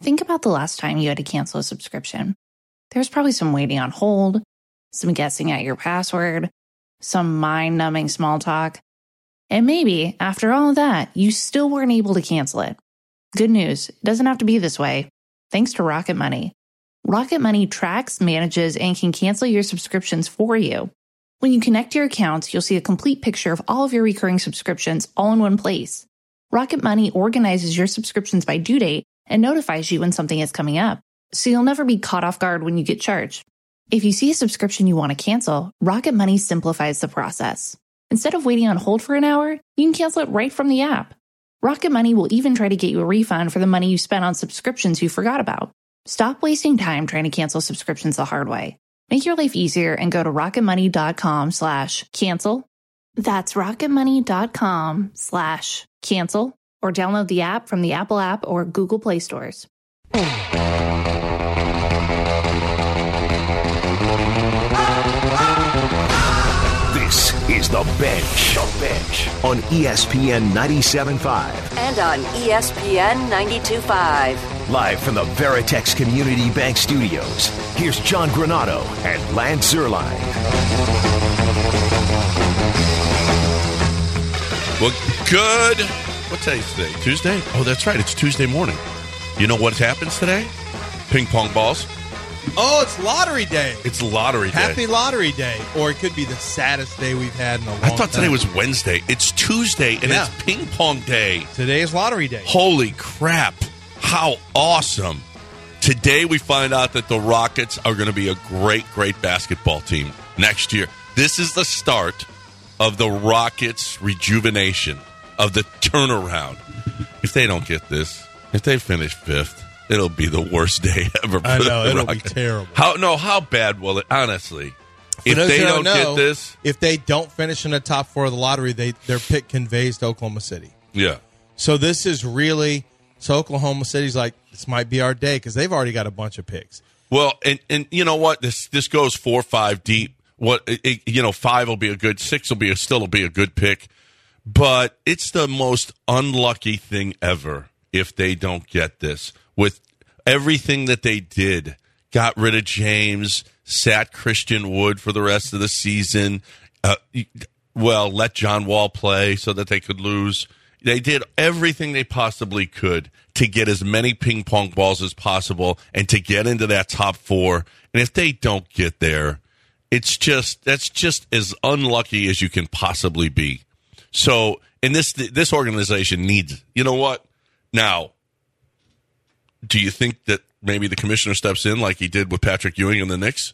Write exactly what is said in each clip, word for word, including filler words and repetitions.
Think about the last time you had to cancel a subscription. There was probably some waiting on hold, some guessing at your password, some mind-numbing small talk. And maybe, after all of that, you still weren't able to cancel it. Good news, it doesn't have to be this way. Thanks to Rocket Money. Rocket Money tracks, manages, and can cancel your subscriptions for you. When you connect your accounts, you'll see a complete picture of all of your recurring subscriptions all in one place. Rocket Money organizes your subscriptions by due date and notifies you when something is coming up, so you'll never be caught off guard when you get charged. If you see a subscription you want to cancel, Rocket Money simplifies the process. Instead of waiting on hold for an hour, you can cancel it right from the app. Rocket Money will even try to get you a refund for the money you spent on subscriptions you forgot about. Stop wasting time trying to cancel subscriptions the hard way. Make your life easier and go to rocketmoney.com slash cancel. That's rocketmoney.com slash cancel, or download the app from the Apple app or Google Play stores. This is The Bench. The Bench on E S P N ninety-seven point five. And on E S P N ninety-two point five. Live from the Veritex Community Bank Studios, here's John Granato and Lance Zierlein. Well, good. What day is today? Tuesday? Oh, that's right. It's Tuesday morning. You know what happens today? Ping pong balls. Oh, it's lottery day. It's lottery day. Happy lottery day. Or it could be the saddest day we've had in a long time. I thought today time. was Wednesday. It's Tuesday, and Yeah. it's ping pong day. Today is lottery day. Holy crap. How awesome. Today we find out that the Rockets are going to be a great, great basketball team next year. This is the start of the Rockets' rejuvenation, of the turnaround. If they don't get this, if they finish fifth, it'll be the worst day ever for I know, the it'll Rockets. be terrible. How no, how bad will it, honestly? For If those they who don't know, get this, if they don't finish in the top four of the lottery, they their pick conveys to Oklahoma City. yeah. So this is really, so Oklahoma City's like, this might be our day because they've already got a bunch of picks. Well, and, and you know what? This this goes four, five deep. What it, it- you know, five will be a good, six will be a, still will be a good pick, but it's the most unlucky thing ever if they don't get this. With everything that they did, got rid of James, sat Christian Wood for the rest of the season. Uh, well, let John Wall play so that they could lose. They did everything they possibly could to get as many ping pong balls as possible and to get into that top four. And if they don't get there, it's just that's just as unlucky as you can possibly be. So, and this this organization needs, you know what? Now, do you think that maybe the commissioner steps in like he did with Patrick Ewing and the Knicks?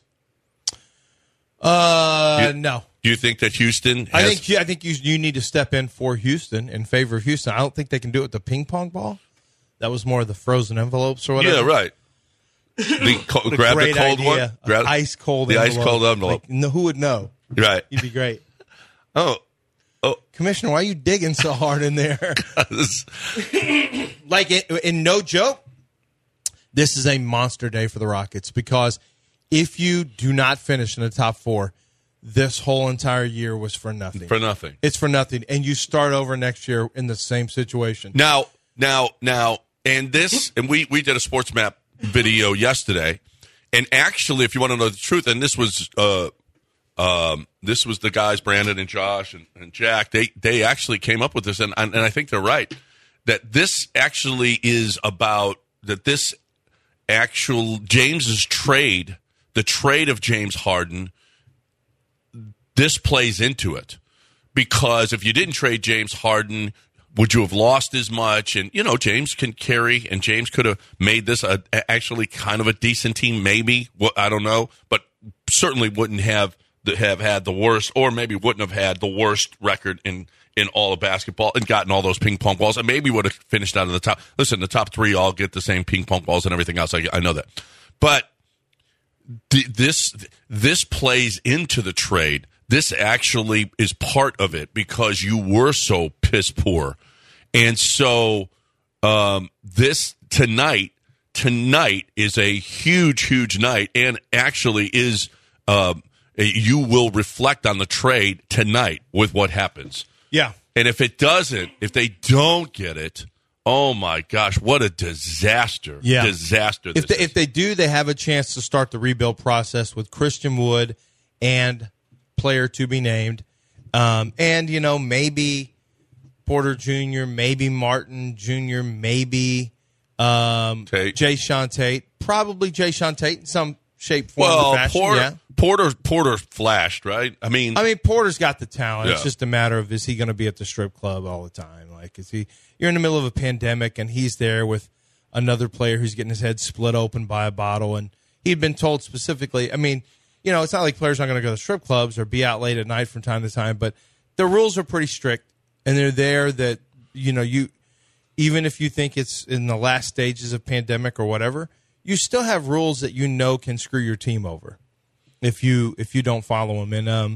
Uh, You- no. Do you think that Houston has, I think I think you you need to step in for Houston in favor of Houston. I don't think they can do it with the ping pong ball. That was more of the frozen envelopes or whatever. yeah, right. The, co- What a grab the great cold idea. one. An Grab ice cold the envelope. ice cold envelope. Like, no, who would know? Right. You'd be great. Oh, oh, Commissioner, why are you digging so hard in there? this- Like, in, in no joke, this is a monster day for the Rockets because if you do not finish in the top four, this whole entire year was for nothing. for nothing. It's for nothing. And you start over next year in the same situation. Now, now, now, and this, and we, we did a sports map video yesterday, and actually, if you want to know the truth, and this was, uh, um, this was the guys, Brandon and Josh and, and Jack, they, they actually came up with this, and, and I think they're right, that this actually is about, that this actual, James's trade, the trade of James Harden, this plays into it. Because if you didn't trade James Harden, would you have lost as much? And, you know, James can carry, and James could have made this a, actually kind of a decent team, maybe. Well, I don't know. But certainly wouldn't have the, have had the worst, or maybe wouldn't have had the worst record in, in all of basketball and gotten all those ping pong balls, and maybe would have finished out of the top. Listen, the top three all get the same ping pong balls and everything else. I, I know that. But th- this this plays into the trade. This actually is part of it because you were so piss poor. And so um, this tonight, tonight is a huge, huge night, and actually is uh, you will reflect on the trade tonight with what happens. Yeah. And if it doesn't, if they don't get it, Oh my gosh, what a disaster! Yeah. Disaster. If this they, is. if they do, they have a chance to start the rebuild process with Christian Wood and player to be named, um, and you know maybe Porter Junior, maybe Martin Junior, maybe um, Tate. Jay Sean Tate, probably Jay Sean Tate in some shape, form, well, or fashion. Porter, yeah. Porter, Porter flashed, right? I mean, I mean, Porter's got the talent. Yeah. It's just a matter of is he going to be at the strip club all the time? Like, is he? You're in the middle of a pandemic, and he's there with another player who's getting his head split open by a bottle, and he'd been told specifically. I mean, you know, it's not like players aren't going to go to strip clubs or be out late at night from time to time, but the rules are pretty strict, and they're there that you know you, even if you think it's in the last stages of pandemic or whatever, you still have rules that you know can screw your team over if you if you don't follow them. And um,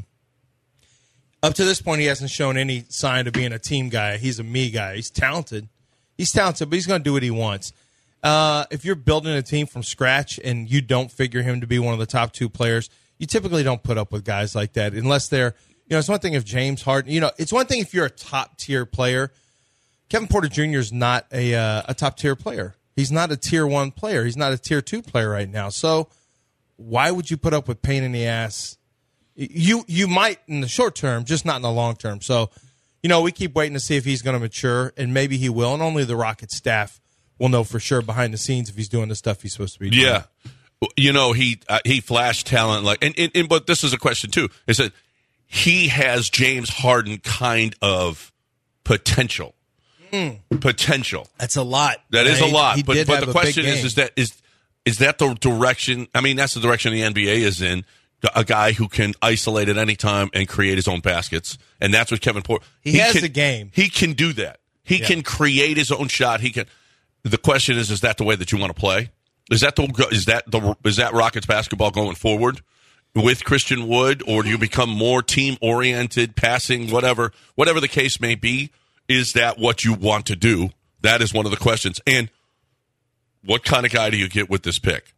up to this point, he hasn't shown any sign of being a team guy. He's a me guy. He's talented. He's talented, but he's going to do what he wants. Uh, if you're building a team from scratch and you don't figure him to be one of the top two players, you typically don't put up with guys like that unless they're, you know, it's one thing if James Harden, you know, it's one thing if you're a top tier player. Kevin Porter Junior is not a uh, a top tier player. He's not a tier one player. He's not a tier two player right now. So why would you put up with pain in the ass? You you might in the short term, just not in the long term. So, you know, we keep waiting to see if he's going to mature, and maybe he will. And only the Rockets staff will know for sure behind the scenes if he's doing the stuff he's supposed to be doing. yeah, you know, he uh, he flashed talent like, and, and, and but this is a question too. Is that he has James Harden kind of potential. Mm. Potential. That's a lot. That is he, a lot. He but did but have the a question big is, game. is that is is that the direction? I mean, that's the direction the N B A is in. A guy who can isolate at any time and create his own baskets, and that's what Kevin Porter. He, he has can, the game. He can do that. He yeah. can create his own shot. He can. The question is: is that the way that you want to play? Is that the is that the is that Rockets basketball going forward with Christian Wood, or do you become more team oriented, passing, whatever, whatever the case may be? Is that what you want to do? That is one of the questions. And what kind of guy do you get with this pick?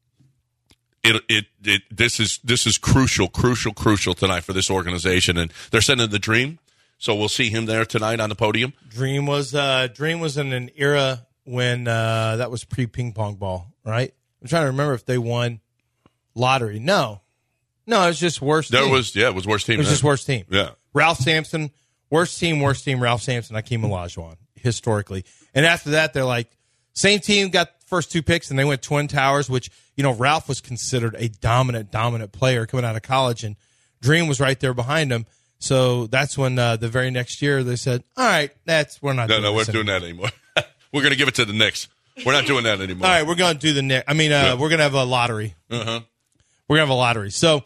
It, it, it, this is this is crucial, crucial, crucial tonight for this organization, and they're sending the Dream, so we'll see him there tonight on the podium. Dream was uh, Dream was in an era when uh, that was pre ping pong ball, right? I'm trying to remember if they won lottery. No, no, it was just worst. There team. was yeah, it was worst team. It was then. just worst team. Yeah, Ralph Sampson, worst team, worst team. Ralph Sampson, Hakeem Olajuwon, historically, and after that, they're like same team got first two picks, and they went Twin Towers, which. You know, Ralph was considered a dominant, dominant player coming out of college, and Dream was right there behind him. So that's when uh, the very next year they said, all right, that's we're not no, doing no, we're this doing anymore. that anymore. We're going to give it to the Knicks. We're not doing that anymore. All right, we're going to do the Knicks. I mean, uh, Yeah. we're going to have a lottery. Uh-huh. We're going to have a lottery. So,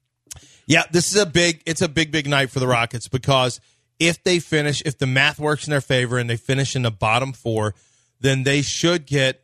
yeah, this is a big, it's a big, big night for the Rockets because if they finish, if the math works in their favor and they finish in the bottom four, then they should get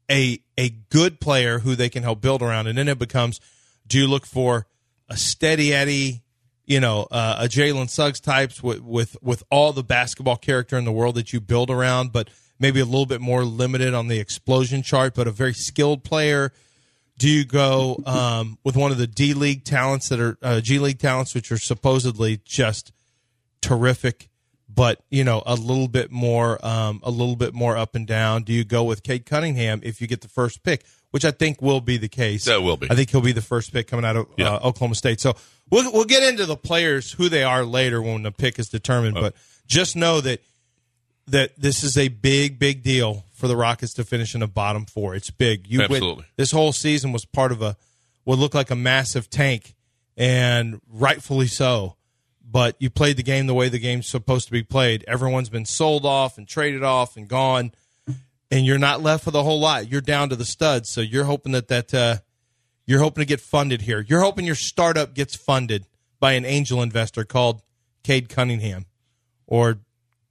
a a good player who they can help build around. And then it becomes, do you look for a steady Eddie, you know, uh, a Jalen Suggs types with, with, with all the basketball character in the world that you build around, but maybe a little bit more limited on the explosion chart, but a very skilled player? Do you go um, with one of the D League talents that are uh, G League talents, which are supposedly just terrific, but you know a little bit more, um, a little bit more up and down? Do you go with Cade Cunningham if you get the first pick, which I think will be the case? That will be. I think he'll be the first pick coming out of Yeah. uh, Oklahoma State. So we'll we'll get into the players who they are later when the pick is determined. Oh. But just know that that this is a big, big deal for the Rockets to finish in the bottom four. It's big. You went- Absolutely. this whole season was part of a what looked like a massive tank, and rightfully so. But you played the game the way the game's supposed to be played. Everyone's been sold off and traded off and gone, and you're not left with a whole lot. You're down to the studs. So you're hoping that that uh, you're hoping to get funded here. You're hoping your startup gets funded by an angel investor called Cade Cunningham, or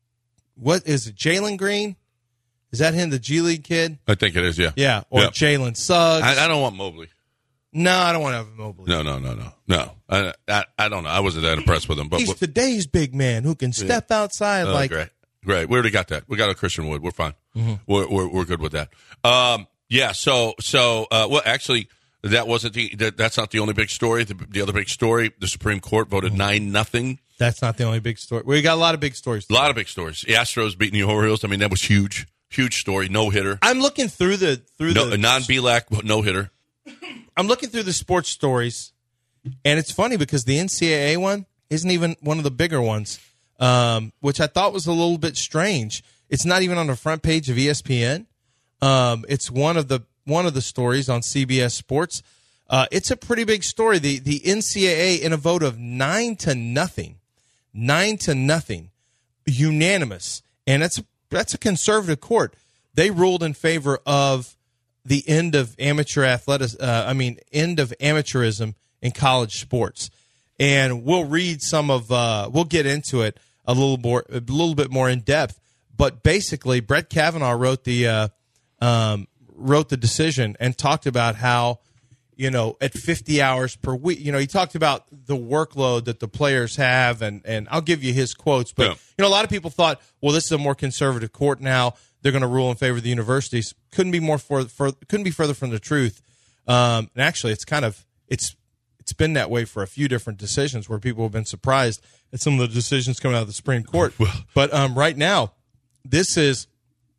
what is it? Jalen Green? Is that him, the G League kid? I think it is, yeah. Yeah, or Yeah. Jalen Suggs. I, I don't want Mobley. no, I don't want to have Mobley. No, no, no, no. No. I, I, I don't know. I wasn't that impressed with him. But He's what- today's big man who can step outside Oh, like great, great. We already got that. We got a Christian Wood. We're fine. Mm-hmm. We're, we're we're good with that. Um, yeah. So so uh, well, actually, that wasn't the that, that's not the only big story. The, the other big story: the Supreme Court voted Mm-hmm. nine nothing. That's not the only big story. We got a lot of big stories. A lot of big stories. The Astros beating the Orioles. I mean, that was huge. Huge story. No hitter. I'm looking through the through no, the non-B L A C no hitter. I'm looking through the sports stories, and it's funny because the N C double A one isn't even one of the bigger ones, um, which I thought was a little bit strange. It's not even on the front page of E S P N. Um, it's one of the one of the stories on C B S Sports. Uh, it's a pretty big story. The the N C double A, in a vote of nine to nothing, nine to nothing, unanimous, and that's that's a conservative court. They ruled in favor of the end of amateur athletics. Uh, I mean, end of amateurism in college sports. And we'll read some of. Uh, we'll get into it a little more, a little bit more in depth. But basically, Brett Kavanaugh wrote the uh, um, wrote the decision and talked about how, you know, at fifty hours per week, you know, he talked about the workload that the players have, and, and I'll give you his quotes. But, yeah. you know, a lot of people thought, well, this is a more conservative court now. They're going to rule in favor of the universities. Couldn't be more for, for couldn't be further from the truth. Um, and actually, it's kind of it's it's been that way for a few different decisions where people have been surprised at some of the decisions coming out of the Supreme Court. But um, right now, this is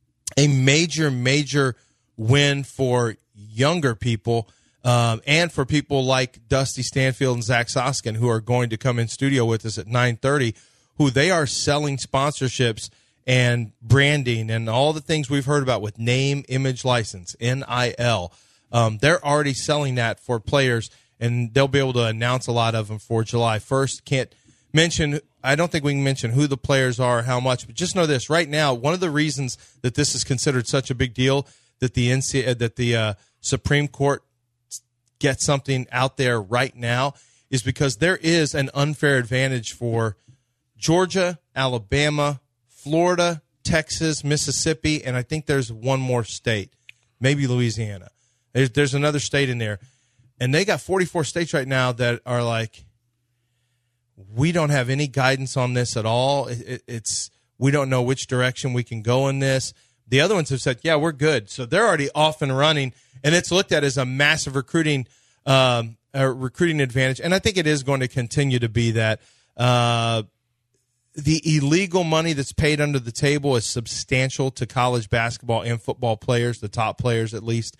a major, major win for younger people. Um, and for people like Dusty Stanfield and Zach Soskin, who are going to come in studio with us at nine thirty, who they are selling sponsorships and branding and all the things we've heard about with name, image, license, N I L. Um, they're already selling that for players, and they'll be able to announce a lot of them for July first. Can't mention, I don't think we can mention who the players are, how much, but just know this. Right now, one of the reasons that this is considered such a big deal, that the N C, that the uh, Supreme Court get something out there right now, is because there is an unfair advantage for Georgia, Alabama, Florida, Texas, Mississippi, and I think there's one more state, maybe Louisiana. There's, there's another state in there. And they got forty-four states right now that are like, we don't have any guidance on this at all. It, it, it's we don't know which direction we can go in this. The other ones have said, yeah, we're good. So they're already off and running. And it's looked at as a massive recruiting um, a recruiting advantage. And I think it is going to continue to be that. Uh, the illegal money that's paid under the table is substantial to college basketball and football players, the top players at least.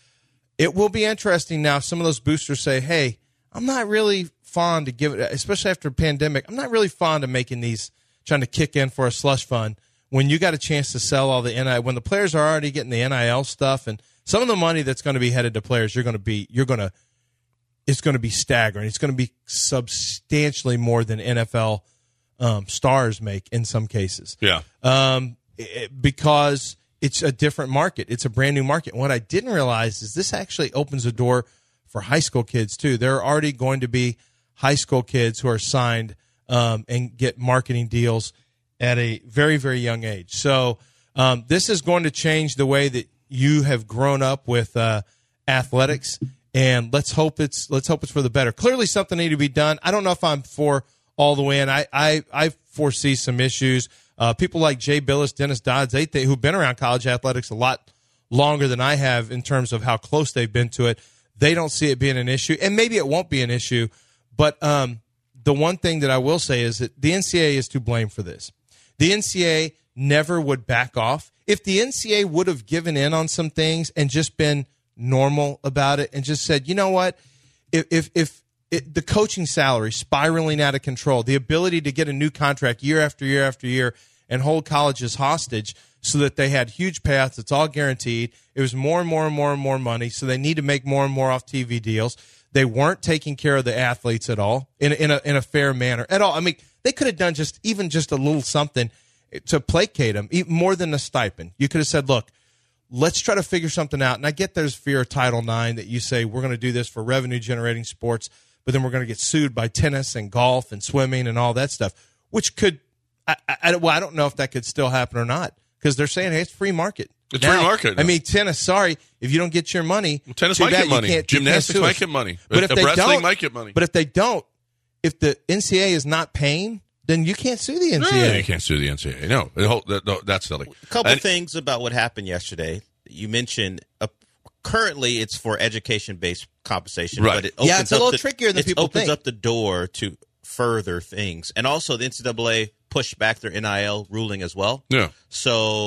It will be interesting now if some of those boosters say, hey, I'm not really fond to give it, especially after a pandemic, I'm not really fond of making these, trying to kick in for a slush fund when you got a chance to sell all the N I L, when the players are already getting the N I L stuff, and some of the money that's going to be headed to players, you're going to be, you're going to, it's going to be staggering. It's going to be substantially more than N F L um, stars make in some cases. Yeah. Um, it, because it's a different market. It's a brand new market. And what I didn't realize is this actually opens a door for high school kids too. There are already going to be high school kids who are signed um, and get marketing deals at a very, very young age. So um, this is going to change the way that you have grown up with uh, athletics, and let's hope it's let's hope it's for the better. Clearly, something needs to be done. I don't know if I'm for all the way in. I I, I foresee some issues. Uh, people like Jay Billis, Dennis Dodds, they, they who've been around college athletics a lot longer than I have in terms of how close they've been to it, they don't see it being an issue, and maybe it won't be an issue. But um, the one thing that I will say is that the N C double A is to blame for this. The N C double A never would back off. If the N C double A would have given in on some things and just been normal about it and just said, you know what, if if, if it, the coaching salary spiraling out of control, the ability to get a new contract year after year after year and hold colleges hostage so that they had huge payouts, it's all guaranteed. It was more and more and more and more money, so they need to make more and more off T V deals. They weren't taking care of the athletes at all in, in, a, in a fair manner at all. I mean, they could have done just even just a little something to placate them, even more than a stipend. You could have said, look, let's try to figure something out. And I get there's fear of Title nine that you say we're going to do this for revenue-generating sports, but then we're going to get sued by tennis and golf and swimming and all that stuff, which could I, I, well, I don't know if that could still happen or not, because they're saying, hey, it's free market. It's now, free market. I mean, tennis, sorry, if you don't get your money. Well, tennis might bad, get money. You can't, Gymnastics you can't might get money. But if uh, they wrestling don't, might get money. But if they don't, if the N C double A is not paying, then you can't sue the N C double A. No, you can't sue the N C double A. No, the whole, the, the, that's silly. A couple and, things about what happened yesterday. You mentioned uh, currently it's for education-based compensation, right. but it opens yeah, it's a little the, trickier than it people opens think. up the door to further things, and also the N C double A pushed back their N I L ruling as well. Yeah. So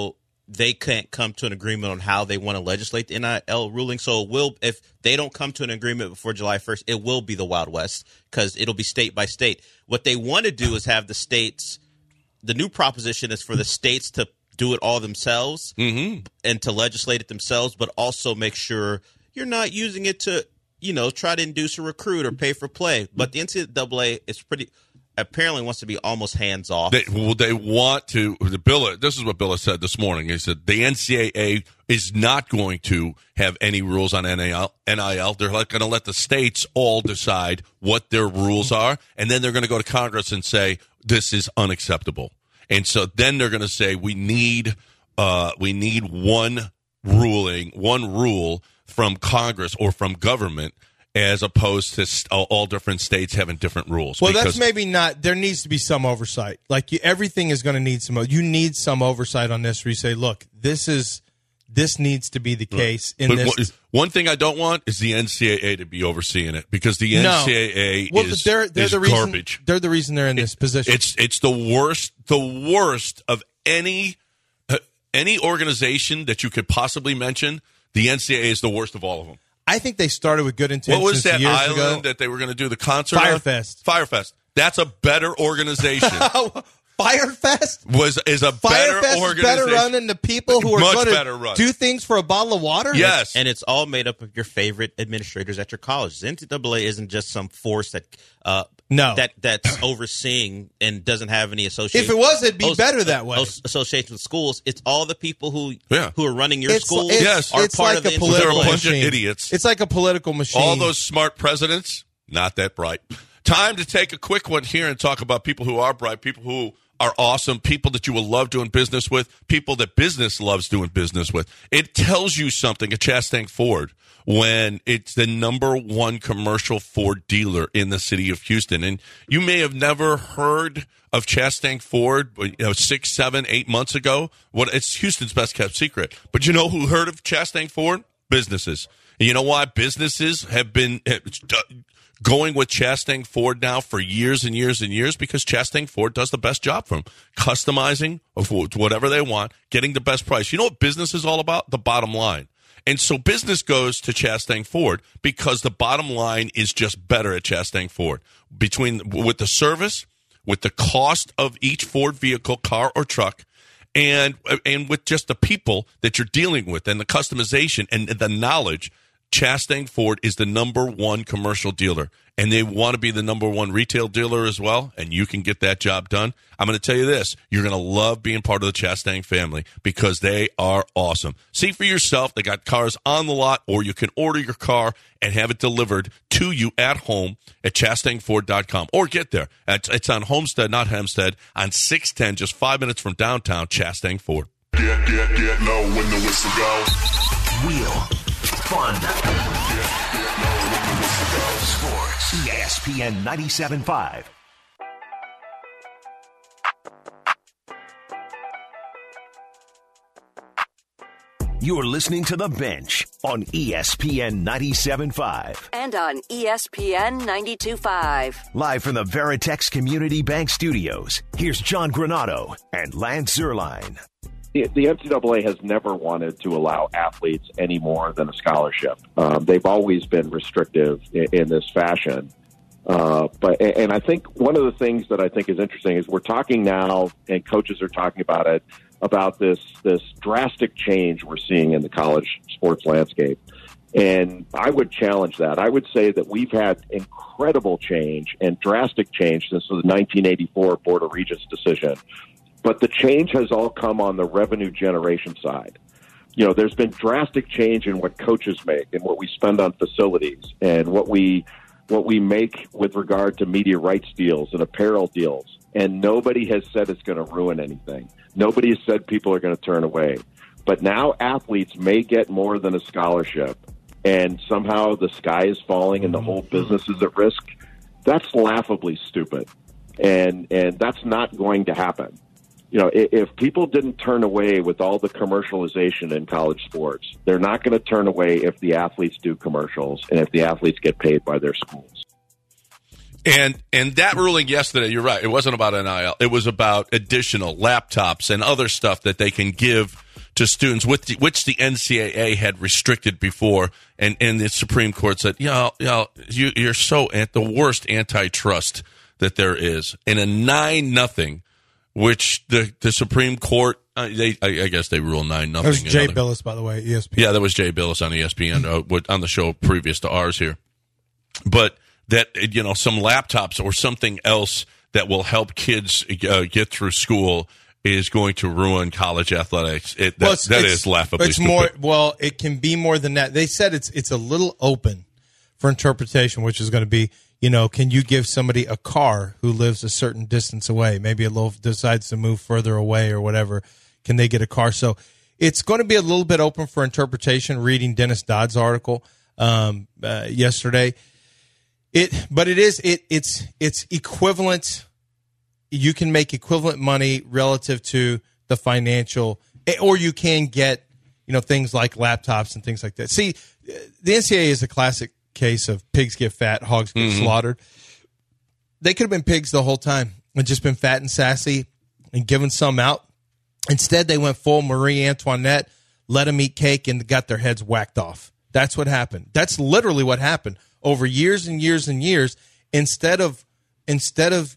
they can't come to an agreement on how they want to legislate the N I L ruling. So it will, if they don't come to an agreement before July first, it will be the Wild West because it'll be state by state. What they want to do is have the states. The new proposition is for the states to do it all themselves mm-hmm. and to legislate it themselves, but also make sure you're not using it to, you know, try to induce a recruit or pay for play. But the N C double A is pretty. Apparently wants to be almost hands off. They, well, they want to. The bill. This is what Bill said this morning. He said the N C double A is not going to have any rules on N I L. N I L. They're going to let the states all decide what their rules are, and then they're going to go to Congress and say this is unacceptable. And so then they're going to say we need uh, we need one ruling, one rule from Congress or from government, as opposed to st- all different states having different rules. Well, that's maybe not. There needs to be some oversight. Like you, everything is going to need some. You need some oversight on this. Where you say, look, this is this needs to be the case in but this. One, one thing I don't want is the N C double A to be overseeing it because the no. N C double A well, is, they're, they're is the reason, garbage. They're the reason they're in this it, position. It's it's the worst, the worst of any uh, any organization that you could possibly mention. The N C double A is the worst of all of them. I think they started with good intentions. What was that years island ago. that they were going to do the concert? Firefest. Firefest. That's a better organization. Firefest was is a Firefest better is organization. better run than the people who are Much going better run. to do things for a bottle of water. Yes, and it's all made up of your favorite administrators at your college. The N C double A isn't just some force that uh, no that that's overseeing and doesn't have any association. If it was, it'd be Os- better that way. Os- association with schools. It's all the people who Yeah. who are running your It's- schools. it's- Yes. are it's part like of the a N C double A. They're a political bunch of machine. idiots. It's like a political machine. all those smart presidents, not that bright. Time to take a quick one here and talk about people who are bright, people who are awesome, people that you will love doing business with, people that business loves doing business with. It tells you something at Chastang Ford when it's the number one commercial Ford dealer in the city of Houston. And you may have never heard of Chastang Ford, you know, six, seven, eight months ago. What it's Houston's best kept secret. But you know who heard of Chastang Ford? Businesses. And you know why businesses have been going with Chastang Ford now for years and years and years? Because Chastang Ford does the best job for them, customizing whatever they want, getting the best price. You know what business is all about? The bottom line. And so business goes to Chastang Ford because the bottom line is just better at Chastang Ford. Between with the service, with the cost of each Ford vehicle, car or truck, and and with just the people that you're dealing with and the customization and the knowledge, Chastang Ford is the number one commercial dealer, and they want to be the number one retail dealer as well, and you can get that job done. I'm going to tell you this. You're going to love being part of the Chastang family because they are awesome. See for yourself. They got cars on the lot, or you can order your car and have it delivered to you at home at chastang ford dot com, or get there. It's on Homestead, not Hempstead, on six ten, just five minutes from downtown, Chastang Ford. Get, get, get low when the whistle goes. Real fun. Sports. E S P N ninety-seven point five. You're listening to The Bench on E S P N ninety-seven point five. And on E S P N ninety-two point five. Live from the Veritex Community Bank Studios, here's John Granato and Lance Zierlein. The, the N C double A has never wanted to allow athletes any more than a scholarship. Um, they've always been restrictive in, in this fashion. Uh, but and I think one of the things that I think is interesting is we're talking now, and coaches are talking about it, about this this drastic change we're seeing in the college sports landscape. And I would challenge that. I would say that we've had incredible change and drastic change since the nineteen eighty-four Board of Regents decision. But the change has all come on the revenue generation side. You know, there's been drastic change in what coaches make and what we spend on facilities and what we what we make with regard to media rights deals and apparel deals. And nobody has said it's going to ruin anything. Nobody has said people are going to turn away. But now athletes may get more than a scholarship, and somehow the sky is falling and the whole business is at risk. That's laughably stupid. And and that's not going to happen. You know, if, if people didn't turn away with all the commercialization in college sports, they're not going to turn away if the athletes do commercials and if the athletes get paid by their schools. And and that ruling yesterday, you're right, it wasn't about N I L. It was about additional laptops and other stuff that they can give to students, with the, which the N C double A had restricted before, and, and the Supreme Court said, you know, you know, you, you're so at the worst antitrust that there is. In a nine nothing, which the, the Supreme Court, uh, they I, I guess they rule nine nothing. That was Jay Billis, by the way, E S P N. Yeah, that was Jay Billis on E S P N uh, on the show previous to ours here. But that, you know, some laptops or something else that will help kids uh, get through school is going to ruin college athletics. It, that, well, it's, that it's, is laughably it's stupid. more. Well, it can be more than that. They said it's it's a little open for interpretation, which is going to be, you know, can you give somebody a car who lives a certain distance away, maybe a little decides to move further away or whatever, can they get a car? So it's going to be a little bit open for interpretation. Reading Dennis Dodd's article um, uh, yesterday, it but it is it it's it's equivalent. You can make equivalent money relative to the financial, or you can get, you know, things like laptops and things like that. See, the N C double A is a classic case of pigs get fat, hogs get mm-hmm. slaughtered. They could have been pigs the whole time and just been fat and sassy and given some out. Instead, they went full Marie Antoinette, let them eat cake, and got their heads whacked off. That's what happened. That's literally what happened over years and years and years. Instead of instead of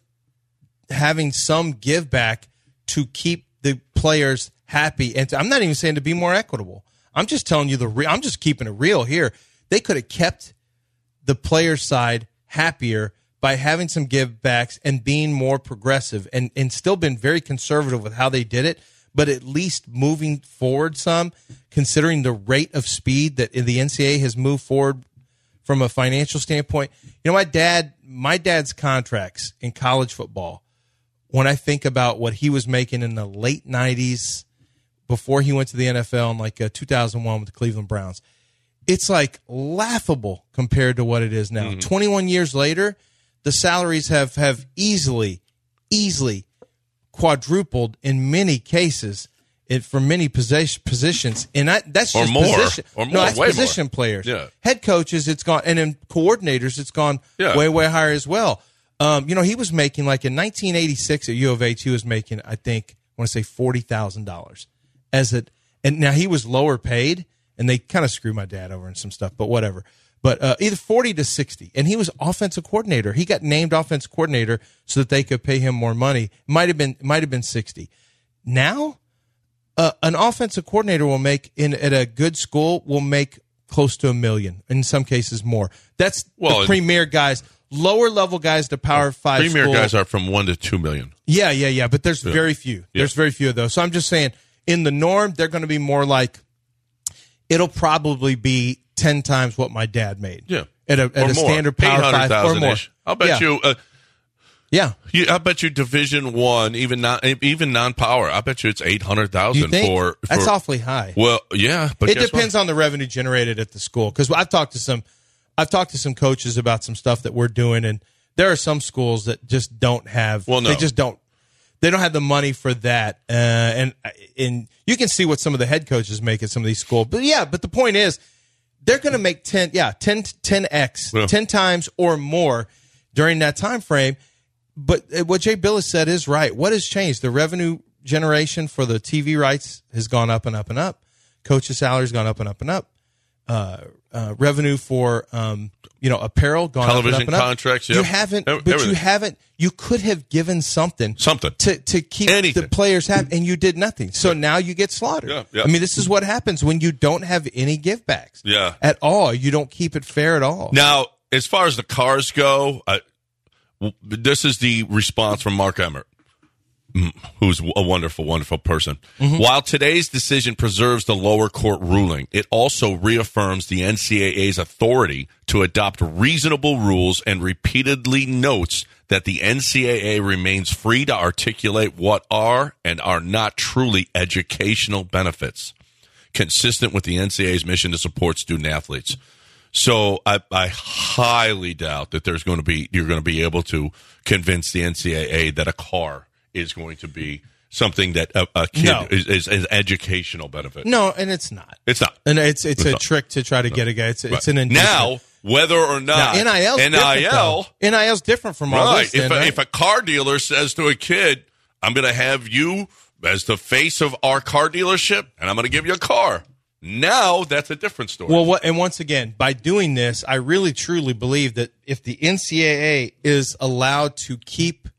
having some give back to keep the players happy, and to, I'm not even saying to be more equitable. I'm just telling you the real. I'm just keeping it real here. They could have kept the players' side happier by having some give backs and being more progressive, and and still been very conservative with how they did it, but at least moving forward some, considering the rate of speed that the N C double A has moved forward from a financial standpoint. You know, my dad, my dad's contracts in college football, when I think about what he was making in the late nineties before he went to the N F L in like uh, two thousand one with the Cleveland Browns, it's like laughable compared to what it is now. Mm-hmm. twenty-one years later, the salaries have, have easily, easily quadrupled in many cases it, for many position, positions. And I, that's or just more, position. or more, no, that's way position more. players. Yeah. Head coaches, it's gone, and then coordinators, it's gone yeah. way, way higher as well. Um, you know, he was making, like in nineteen eighty-six at U of H, he was making, I think, I want to say forty thousand dollars. As it, and now he was lower paid, and they kind of screwed my dad over and some stuff, but whatever. But uh, either forty to sixty, and he was offensive coordinator. He got named offensive coordinator so that they could pay him more money. Might have been, might have been sixty. Now, uh, an offensive coordinator will make in at a good school will make close to a million, in some cases more. That's well, the premier guys. Lower level guys to Power Five. Premier school. guys are from one to two million. Yeah, yeah, yeah. But there's yeah. very few. Yeah. There's very few of those. So I'm just saying, in the norm, they're going to be more like. It'll probably be ten times what my dad made. Yeah, at a at or a more. standard Power Five or more. I'll bet yeah. you. Uh, yeah, you, I bet you Division One, even not even non-power. I bet you it's eight hundred thousand for, for. That's awfully high. Well, yeah, but it depends what? on the revenue generated at the school. Because I've talked to some, I've talked to some coaches about some stuff that we're doing, and there are some schools that just don't have. Well, no. They just don't. They don't have the money for that, uh, and and you can see what some of the head coaches make at some of these schools. But yeah, but the point is, they're going to make ten, yeah, ten, ten x, yeah. ten times or more during that time frame. But what Jay Billis said is right. What has changed? The revenue generation for the T V rights has gone up and up and up. Coaches' salaries gone up and up and up. Uh, uh, revenue for um, you know apparel gone television up and up and up. contracts. Yep. You haven't, but Everything. you haven't. You could have given something, something to to keep Anything. the players happy, and you did nothing. So yeah. now you get slaughtered. Yeah, yeah. I mean, this is what happens when you don't have any givebacks. Yeah. At all. You don't keep it fair at all. Now, as far as the cars go, I, this is the response from Mark Emmert, who's a wonderful, wonderful person. Mm-hmm. While today's decision preserves the lower court ruling, it also reaffirms the N C double A's authority to adopt reasonable rules and repeatedly notes that the N C double A remains free to articulate what are and are not truly educational benefits, consistent with the N C double A's mission to support student athletes. So I, I highly doubt that there's going to be you're going to be able to convince the N C double A that a car is going to be something that a, a kid no. is, is, is educational benefit. No, and it's not. It's not. And it's it's, it's a not. trick to try to no. get a guy. It's, right. it's an inducement. Now, whether or not now, N I L's N I L N I L's different from all right. this. If, then, a, right? if a car dealer says to a kid, "I'm going to have you as the face of our car dealership, and I'm going to give you a car. Now that's a different story. Well, what, and once again, by doing this, I really truly believe that if the N C double A is allowed to keep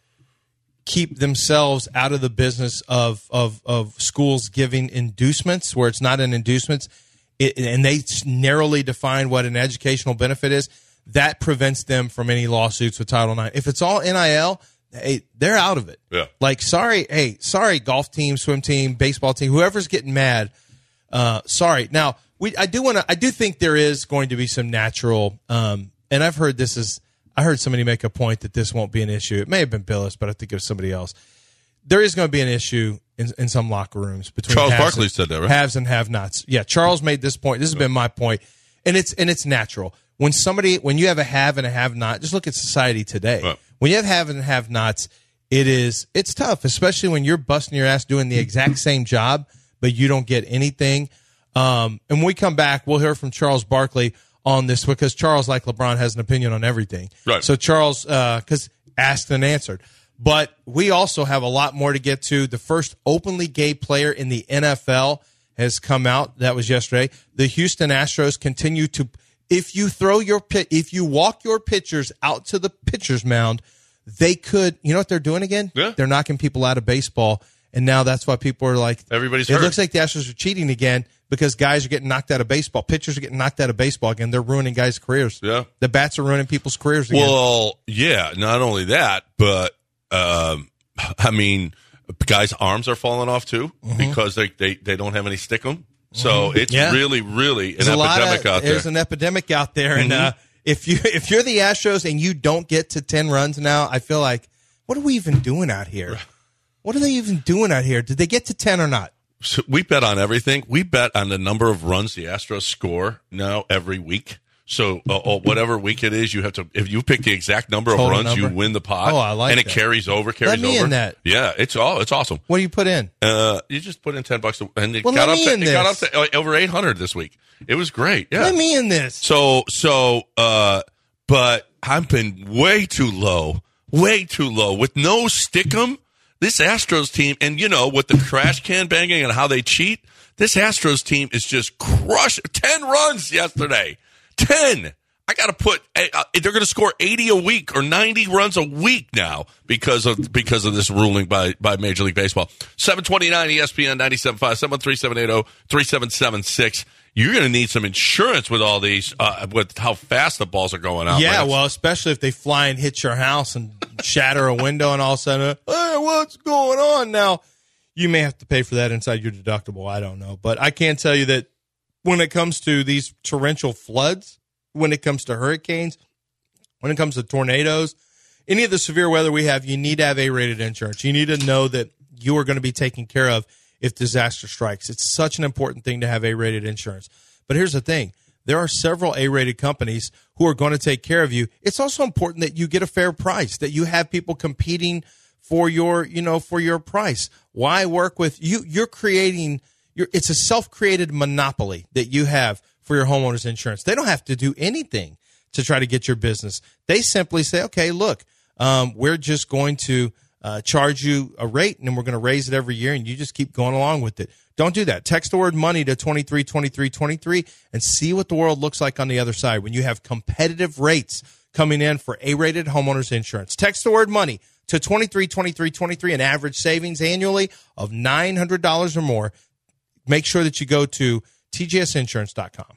keep themselves out of the business of of, of schools giving inducements, where it's not an inducement, it, and they narrowly define what an educational benefit is, that prevents them from any lawsuits with Title nine. If it's all N I L, hey, they're out of it. Yeah. Like, sorry, hey, sorry, golf team, swim team, baseball team, whoever's getting mad. Uh, sorry. Now, we I do want to. I do think there is going to be some natural. Um, and I've heard this is. I heard somebody make a point that this won't be an issue. It may have been Billis, but I think it was somebody else. There is going to be an issue in, in some locker rooms between Charles haves Barkley and, said that, right? Haves and have-nots. Yeah, Charles made this point. This has been my point, and it's and it's natural when somebody when you have a have and a have-not. Just look at society today. Right. When you have have and have-nots, it is it's tough, especially when you're busting your ass doing the exact same job, but you don't get anything. Um, and when we come back, we'll hear from Charles Barkley on this, because Charles, like LeBron, has an opinion on everything. Right. So Charles, because uh, asked and answered. But we also have a lot more to get to. The first openly gay player in the N F L has come out. That was yesterday. The Houston Astros continue to, if you throw your pit, if you walk your pitchers out to the pitcher's mound, they could, you know what they're doing again? Yeah. They're knocking people out of baseball. And now that's why people are like, Everybody's it hurt. looks like the Astros are cheating again, because guys are getting knocked out of baseball. Pitchers are getting knocked out of baseball again. They're ruining guys' careers. Yeah. The bats are ruining people's careers again. Well, yeah, not only that, but, um, I mean, guys' arms are falling off, too, Mm-hmm. because they, they, they don't have any stickum. So it's Yeah. really, really an There's a lot epidemic of- out there. There's an epidemic out there. And Mhm. uh, if, you, if you're the Astros and you don't get to ten runs now, I feel like, what are we even doing out here? What are they even doing out here? Did they get to ten or not? So we bet on everything. We bet on the number of runs the Astros score now every week. So uh, uh, whatever week it is, you have to. If you pick the exact number of Total runs, number? you win the pot. Oh, I like and it that. carries over, carries Let me over. in that. Yeah, it's all. It's awesome. What do you put in? Uh, you just put in ten bucks, and it Well, got let up me to in it got up this. to uh, over eight hundred this week. It was great. Yeah. Let me in this. So so, uh, but I've been way too low, way too low with no stickum. This Astros team, and you know, with the trash can banging and how they cheat, this Astros team is just crushed. Ten runs yesterday. Ten. I got to put. Uh, they're going to score eighty a week or ninety runs a week now because of because of this ruling by by Major League Baseball. seven twenty-nine E S P N ninety-seven point five, seven one three, seven eight zero, three seven seven six. You're going to need some insurance with all these, uh, with how fast the balls are going out. Yeah, Lance. well, especially if they fly and hit your house and shatter a window, and all of a sudden, hey, what's going on now? You may have to pay for that inside your deductible. I don't know. But I can tell you that when it comes to these torrential floods, when it comes to hurricanes, when it comes to tornadoes, any of the severe weather we have, you need to have A-rated insurance. You need to know that you are going to be taken care of if disaster strikes. It's such an important thing to have A-rated insurance. But here's the thing. There are several A-rated companies who are going to take care of you. It's also important that you get a fair price, that you have people competing for your, you know, for your price. Why work with you? You're creating, you're, it's a self-created monopoly that you have for your homeowner's insurance. They don't have to do anything to try to get your business. They simply say, okay, look, um, we're just going to uh, charge you a rate, and then we're going to raise it every year, and you just keep going along with it. Don't do that. Text the word money to twenty-three twenty-three twenty-three and see what the world looks like on the other side when you have competitive rates coming in for A-rated homeowners insurance. Text the word money to twenty-three twenty-three twenty-three, an average savings annually of nine hundred dollars or more. Make sure that you go to T G S insurance dot com.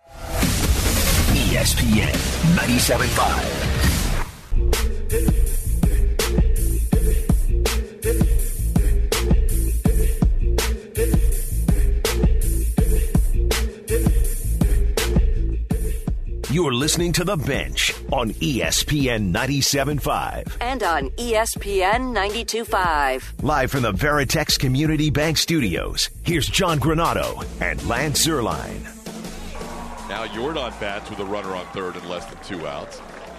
E S P N ninety-seven point five. You're listening to The Bench on E S P N ninety-seven point five. And on E S P N ninety-two point five. Live from the Veritex Community Bank Studios, here's John Granado and Lance Zierlein. Now Jordan bats with a runner on third and less than two outs.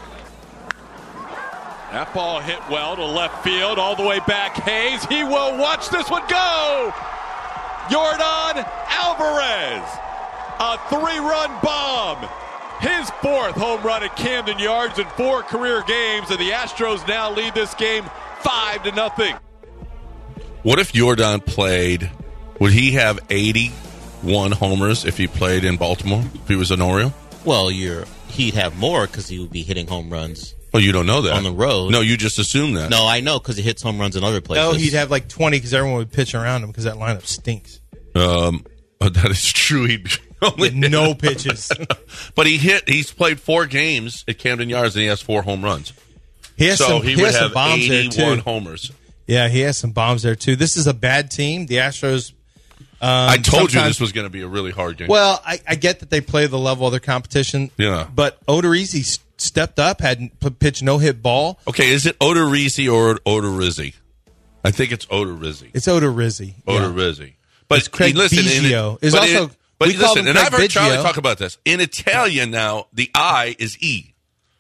That ball hit well to left field, all the way back. Hayes, he will watch this one go! Jordan Alvarez, a three-run bomb. His fourth home run at Camden Yards in four career games, and the Astros now lead this game five to nothing. What if Jordan played? Would he have eighty-one homers if he played in Baltimore? If he was an Oriole? Well, you're he'd have more because he would be hitting home runs. Well, you don't know that on the road. No, you just assume that. No, I know because he hits home runs in other places. No, he'd have like twenty because everyone would pitch around him because that lineup stinks. Um, that is true. He'd be only no pitches. But he hit. He's played four games at Camden Yards and he has four home runs. He has so some, he, he would has some have bombs there eighty-one too. homers. Yeah, he has some bombs there too. This is a bad team. The Astros. Um, I told you sometimes- this was going to be a really hard game. Well, I, I get that they play the level of their competition. Yeah. But Odorizzi s- stepped up, had p- pitched no hit ball. Okay, is it Odorizzi or Odorizzi? I think it's Odorizzi. It's Odorizzi. Yeah. Odorizzi. But It's Craig listen, in Biggio. it, Is but also- it- but we call listen, him and I've Craig heard Charlie Biggio. talk about this. In Italian now, the I is E.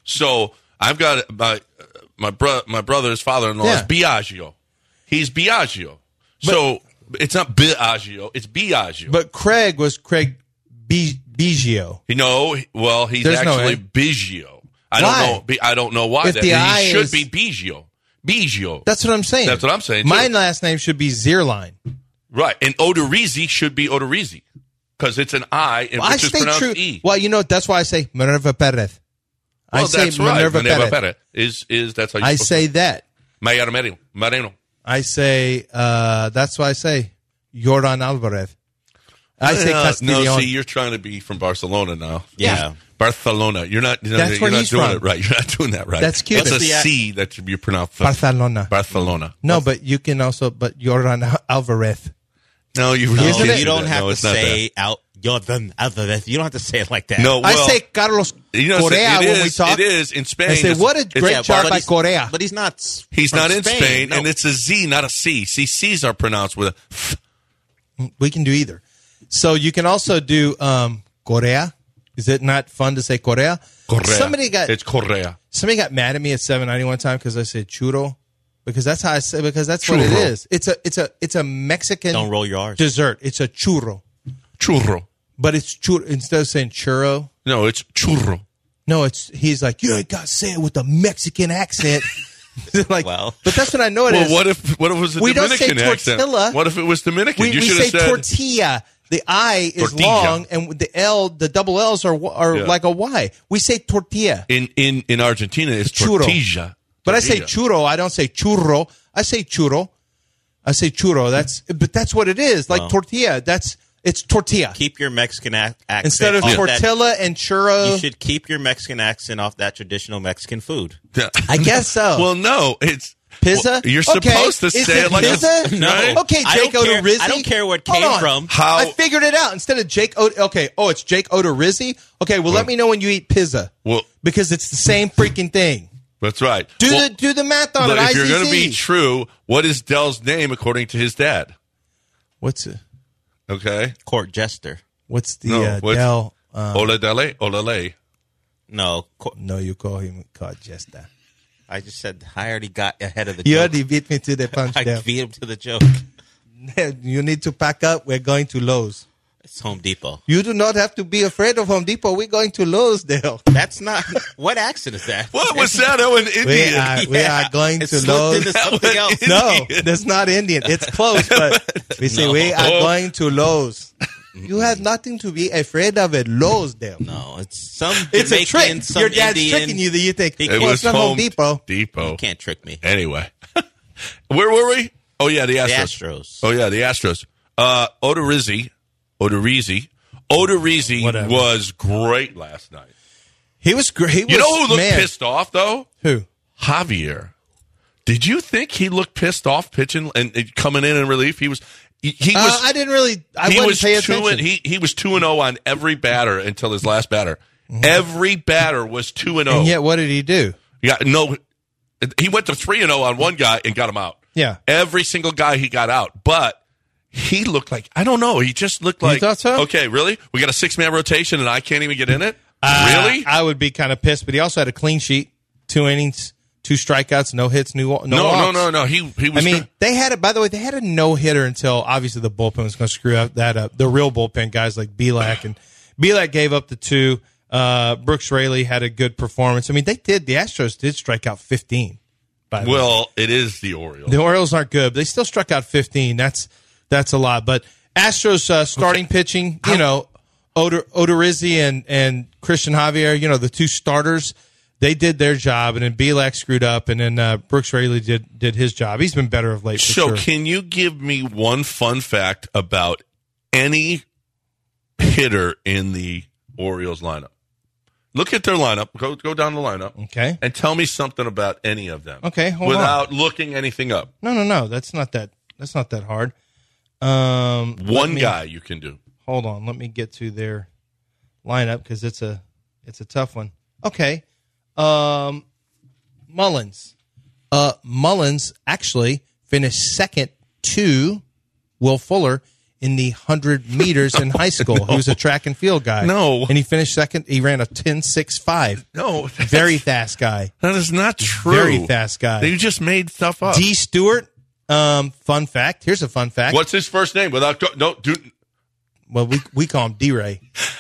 So I've got my my, bro, my brother's father-in-law Yeah. is Biagio. He's Biagio. So it's not Biagio, it's Biagio. But Craig was Craig B- Biggio. You know, well, he's There's no actually A. Biggio. I Why? don't know. Bi- I don't know why. If that. the He I should is- be Biggio. Biggio. That's what I'm saying. That's what I'm saying, too. My last name should be Zierlein. Right. And Odorizzi should be Odorizzi because it's an I, and Well, I which is stay pronounced true. E. Well, you know, that's why I say Minerva Perez. I Well, say that's right. Minerva Minerva Perez. Perez is is that's how you I say that. Mayor Merino. Moreno. I say, uh, that's why I say Jordan Alvarez. I say Uh, Castellon. no, see, you're trying to be from Barcelona now. Yeah. Barcelona. You're not. You're, That's not, where you're not he's doing from. it right. You're not doing that right. That's Cuban. That's a What's the- C that you pronounce. Barcelona. Barcelona. No, but you can also, but Jordan Alvarez. No, you No, really Isn't can't it? you do don't that. have No, to it's not say out Jordan Alvarez. You don't have to say it like that. that. No, well, I say Carlos you know, Correa it when is, we talk. It is in Spain. I say, it's- what a it's- great Yeah, job but by he's- Correa. But he's not. s- He's from not in Spain, No. and it's a Z, not a C. See, C's are pronounced with a. F. We can do either. So you can also do um, Correa. Is it not fun to say Correa? Correa. Somebody got It's Correa. somebody got mad at me at seven ninety one time because I said churro, because that's how I say, because that's what it Churro. is. It's a it's a it's a Mexican Don't roll your R's. dessert. It's a churro, Churro. but it's churro instead of saying churro. No, it's churro. No, it's he's like, you ain't got to say it with a Mexican accent. like, Well. but that's what I know it is. Well, what if what if it was a We don't say Dominican accent? tortilla. What if it was Dominican? we, you we should say have said tortilla. The I is Tortilla. long, and the L, the double L's are are Yeah. like a Y. We say tortilla, in in in Argentina it's Churro. tortilla. but I say Tortilla. churro. I don't say churro. I say churro. I say churro. That's but that's what it is. Like Wow. tortilla. That's it's tortilla Keep your Mexican ac- accent instead of off that- tortilla and churro. You should keep your Mexican accent off that traditional Mexican food. Yeah. I guess so. Well, no, it's Pizza? well, you're Okay. supposed to Is say it it like pizza? a, No. right? Okay, I Jake don't care- Odorizzi. I don't care what Hold came on. from. How- I figured it out. Instead of Jake, o- okay. Oh, it's Jake Odorizzi. Okay, well, let me know when you eat pizza Well, because it's the same freaking thing. that's right. Do Well, the do the math on look, it. if you're going going to be true, what is Dell's name according to his dad? what's it? Okay, Court jester. What's the No, uh, what's- Dell? Um, Ola Dele, Olale. No, co- no, you call him called Jester. I just said I already got ahead of the You joke. already beat me to the punch. I Dell. beat him to the joke. You need to pack up. We're going to Lowe's. It's Home Depot. You do not have to be afraid of Home Depot. We're going to Lowe's, Dale. That's not. What accent is that? What was that? Oh, an Indian. We are, we Yeah. are going It to slipped Lowe's. into something else. No, that's not Indian. It's close, but we say No. we are going to Lowe's. You have nothing to be afraid of at Lowe's, Dale. No, it's some It's Jamaican, a trick. some Your dad's Indian. tricking you that you think, It It well, was it's not Home Home Depot. Depot. You can't trick me. Anyway, where were we? Oh yeah, the Astros. The Astros. Oh yeah, the Astros. Uh, Odorizzi, Odorizzi, Odorizzi Whatever. was great last night. He was great. He You was, know who looked man. pissed off though? Who? Javier. Did you think he looked pissed off pitching and, and coming in in relief? He was. He, he Uh, was. I didn't really. I he wouldn't was pay two attention. and he he was two and zero on every batter until his last batter. Every batter was two and zero. and yet, what did he do? Yeah, no, he went to three and zero on one guy and got him out. Yeah. Every single guy he got out, but he looked like I don't know. He just looked You like thought so? okay, really? We got a six man rotation and I can't even get in it. Uh, really? I would be kind of pissed, but he also had a clean sheet, two innings, two strikeouts, no hits, no no no, no, walks. no, no. He he I was. mean, they had it. By the way, they had a no hitter until obviously the bullpen was going to screw up that up. The real bullpen guys like Belak and Belak gave up the two. Uh, Brooks Raley had a good performance. I mean, they did. The Astros did strike out fifteen. by the way. Well, it is the Orioles. The Orioles aren't good. But they still struck out fifteen. That's that's a lot. But Astros uh, starting okay. pitching, you How? know, Odor, Odorizzi and, and Christian Javier, you know, the two starters, they did their job, and then Bielak screwed up, and then uh, Brooks Raley did did his job. He's been better of late. For so sure. Can you give me one fun fact about any hitter in the Orioles lineup? Look at their lineup. Go go down the lineup. Okay. And tell me something about any of them. Okay, hold without on. looking anything up. No, no, no. That's not that that's not that hard. Um, one me, guy you can do. Hold on. Let me get to their lineup because it's a it's a tough one. Okay. Um, Mullins. Uh, Mullins actually finished second to Will Fuller in the one hundred meters in high school. No. He was a track and field guy. No. And he finished second. He ran a ten six five. No. Very fast guy. That is not true. Very fast guy. They just made stuff up. D. Stewart. Um, fun fact. Here's a fun fact. What's his first name? Without go, no, do. Well, we we call him D-Ray.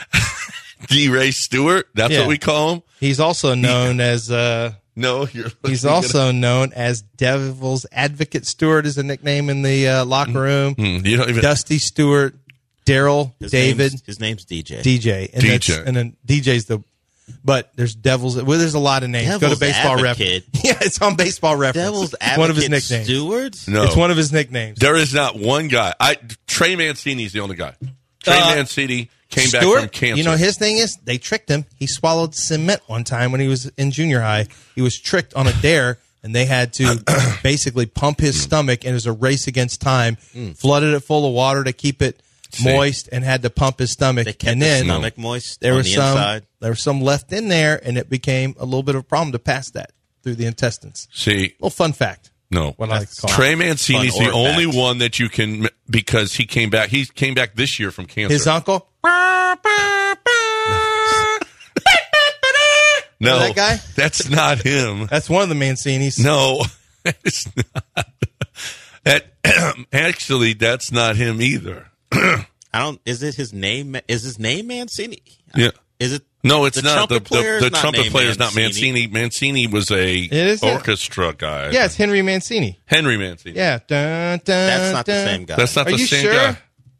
D-Ray Stewart? That's Yeah. what we call him? He's also known as... Uh, no, you're he's also known as Devil's Advocate Stewart is a nickname in the uh, locker room. Mm, you don't even... Dusty Stewart, Daryl, His David. Name's, his name's D J. D J. And D J. That's, and then D J's the... But there's Devil's... Well, there's a lot of names. Devil's Go to Baseball Advocate. Reference. Yeah, it's on Baseball Reference. Devil's It's one of his Advocate nicknames. Stewart? No. It's one of his nicknames. There is not one guy. I Trey Mancini's the only guy. Trey Uh, Mancini came Stewart, back from cancer. You know, his thing is they tricked him. He swallowed cement one time when he was in junior high. He was tricked on a dare, and they had to basically pump his stomach, and it was a race against time. Flooded it full of water to keep it See. moist, and had to pump his stomach. They kept and the then stomach moist there on was the some inside. there was some left in there, and it became a little bit of a problem to pass that through the intestines. See, little fun fact. no. What I like to call it. Trey Mancini's Fun the or only fact. one that you can, because he came back. He came back this year from cancer. His uncle. no, that guy? That's not him. That's one of the Mancinis. No, it's not. That actually, that's not him either. I don't. Is it his name? Is his name Mancini? Yeah. Is it? No, it's The not. The, trumpet player the, is the not trumpet named player is not Mancini. Mancini. Mancini was a is, yeah. orchestra guy. Yeah, it's Henry Mancini. Henry Mancini. Yeah. Dun, dun, That's not the dun. same guy. That's not Are the you same sure? guy.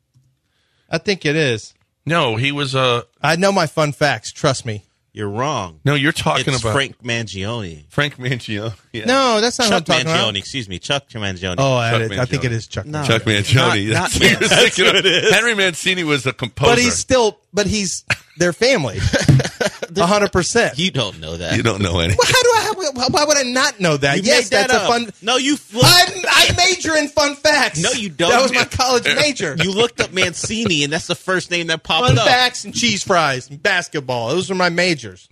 I think it is. No, he was a. Uh, I know my fun facts. Trust me. You're wrong. no, you're talking It's about Frank Mangione. Frank Mangione. Yeah. No, that's not Chuck what I'm talking Mangione. about. Excuse me, Chuck Mangione. Oh, I, Chuck had it. I think Mangione. it is Chuck. No. Chuck Mangione. Not- That's not what you're Man- thinking of. Henry Mancini was a composer. But he's still. But he's their family. A hundred percent. You don't know that. You don't know anything. Well, how do I? How, why would I not know that? You yes, made that that's up. a fun. No, you. I, I major in fun facts. No, you don't. That was my college major. You looked up Mancini, and that's the first name that popped Fun up. facts and cheese fries and basketball. Those are my majors.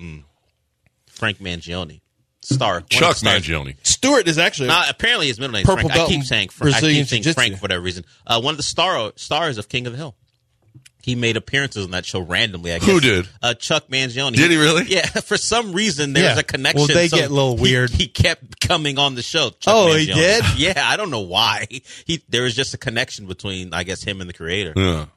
Frank Mangione, star. one of Chuck the stars. Mangione. Stewart is actually. Nah, apparently his middle name is Purple Frank. I belt keep in saying Frank. I Brazilian keep saying jiu-jitsu. Frank for whatever reason. Uh, one of the star stars of King of the Hill. He made appearances on that show randomly. I guess. Who did? Uh, Chuck Mangione. Did he really? Yeah. For some reason, there was Yeah. a connection. Well, they so get a little he- weird. He, kept coming on the show. Chuck Oh, he Mangione. did? Yeah, I don't know why. He there was just a connection between, I guess, him and the creator.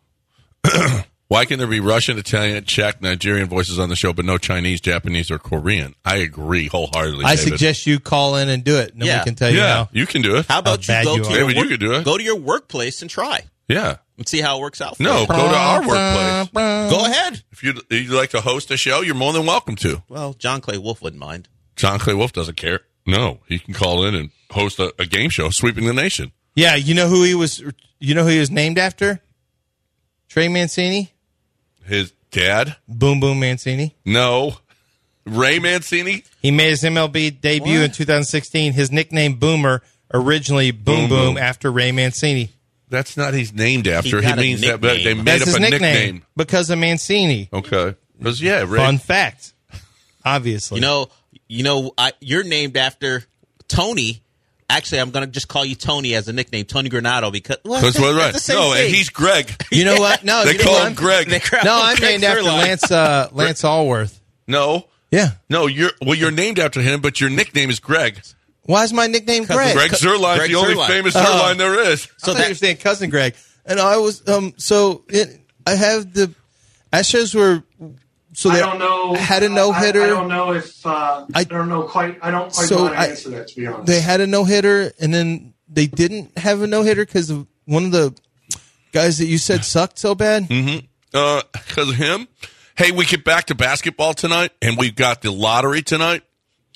Yeah. Why can there be Russian, Italian, Czech, Nigerian voices on the show, but no Chinese, Japanese, or Korean? I agree wholeheartedly. I David. suggest you call in and do it, and then Yeah. we can tell you Yeah, how. you can do it. How about How you bad go you to are. your David, work, you could do it. go to your workplace and try Yeah. and see how it works out. For No, you. go to our workplace. Go ahead. If you'd, you'd like to host a show, you're more than welcome to. Well, John Clay Wolf wouldn't mind. John Clay Wolf doesn't care. No, he can call in and host a, a game show, sweeping the nation. Yeah, you know who he was. You know who he was named after? Trey Mancini. His dad? Boom Boom Mancini. No. Ray Mancini? He made his M L B debut What? in two thousand sixteen. His nickname Boomer, originally Boom Boom Boom, Boom. after Ray Mancini. That's not he's named after. He He, got a means that but they nickname. made That's up his a nickname, nickname. because of Mancini. Okay. Because, yeah, Ray. Fun fact. Obviously. You know, you know, I, you're named after Tony. Actually, I'm going to just call you Tony as a nickname, Tony Granado, because well, Because what, right? that's the same No, and thing. he's Greg. You know what? No, They you know call what? him I'm- Greg. They call No, him I'm Greg named after Zerline. Lance uh, Lance Allworth. No. Yeah. No, you're well. You're named after him, but your nickname is Greg. Why is my nickname Greg? Greg Zerline's Greg the only Zuerlein. famous Oh. Zerline there is. So I that- understand cousin Greg. And I was um so it, I have the Astros were so I they don't know. had a no hitter. I, I don't know if uh, I, I don't know quite. I don't quite so know how to I- answer that, to be honest. They had a no hitter, and then they didn't have a no hitter because of one of the guys that you said sucked so bad. Mm-hmm. Uh, because of him. Hey, we get back to basketball tonight, and we've got the lottery tonight,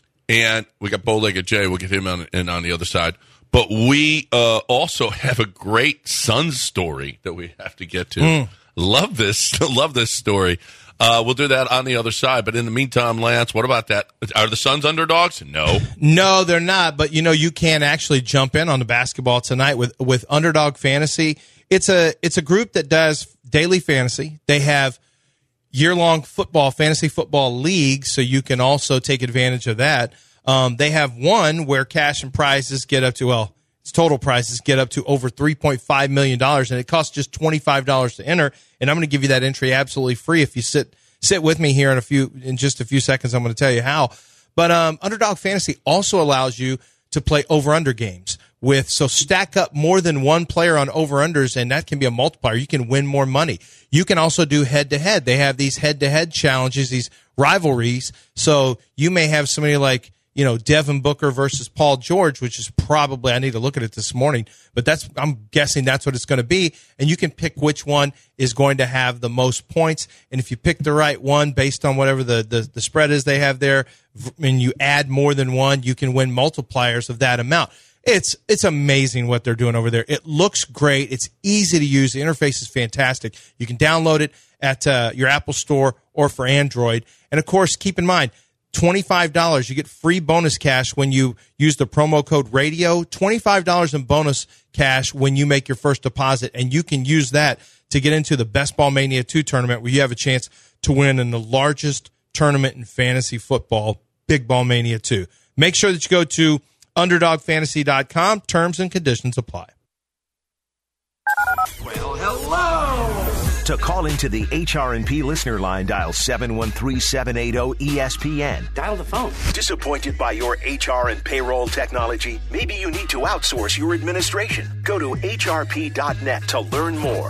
and we got Bow-Legged Jay. We'll get him on, in on the other side. But we uh, also have a great Suns story that we have to get to. Mm. Love this. Love this story. Uh, we'll do that on the other side. But in the meantime, Lance, what about that? Are the Suns underdogs? No. No, they're not. But, you know, you can actually jump in on the basketball tonight with, with Underdog Fantasy. It's a it's a group that does daily fantasy. They have year-long football, fantasy football leagues, so you can also take advantage of that. Um, they have one where cash and prizes get up to, well, its total prizes get up to over three point five million dollars, and it costs just twenty-five dollars to enter. And I'm going to give you that entry absolutely free if you sit sit with me here in a few in just a few seconds. I'm going to tell you how. But um, Underdog Fantasy also allows you to play over-under games with, so stack up more than one player on over-unders, and that can be a multiplier. You can win more money. You can also do head-to-head. They have these head-to-head challenges, these rivalries. So you may have somebody like, you know, Devin Booker versus Paul George, which is probably, I need to look at it this morning, but that's, I'm guessing that's what it's going to be. And you can pick which one is going to have the most points. And if you pick the right one based on whatever the, the, the spread is they have there, and you add more than one, you can win multipliers of that amount. It's, it's amazing what they're doing over there. It looks great. It's easy to use. The interface is fantastic. You can download it at uh, your Apple Store or for Android. And of course, keep in mind, twenty-five dollars. You get free bonus cash when you use the promo code radio. twenty-five dollars in bonus cash when you make your first deposit. And you can use that to get into the Best Ball Mania two tournament, where you have a chance to win in the largest tournament in fantasy football, Big Ball Mania two. Make sure that you go to underdog fantasy dot com. Terms and conditions apply. Well, hello. To call into the H R and P listener line, dial seven one three, seven eight zero, E S P N. Dial the phone. Disappointed by your H R and payroll technology? Maybe you need to outsource your administration. Go to H R P dot net to learn more.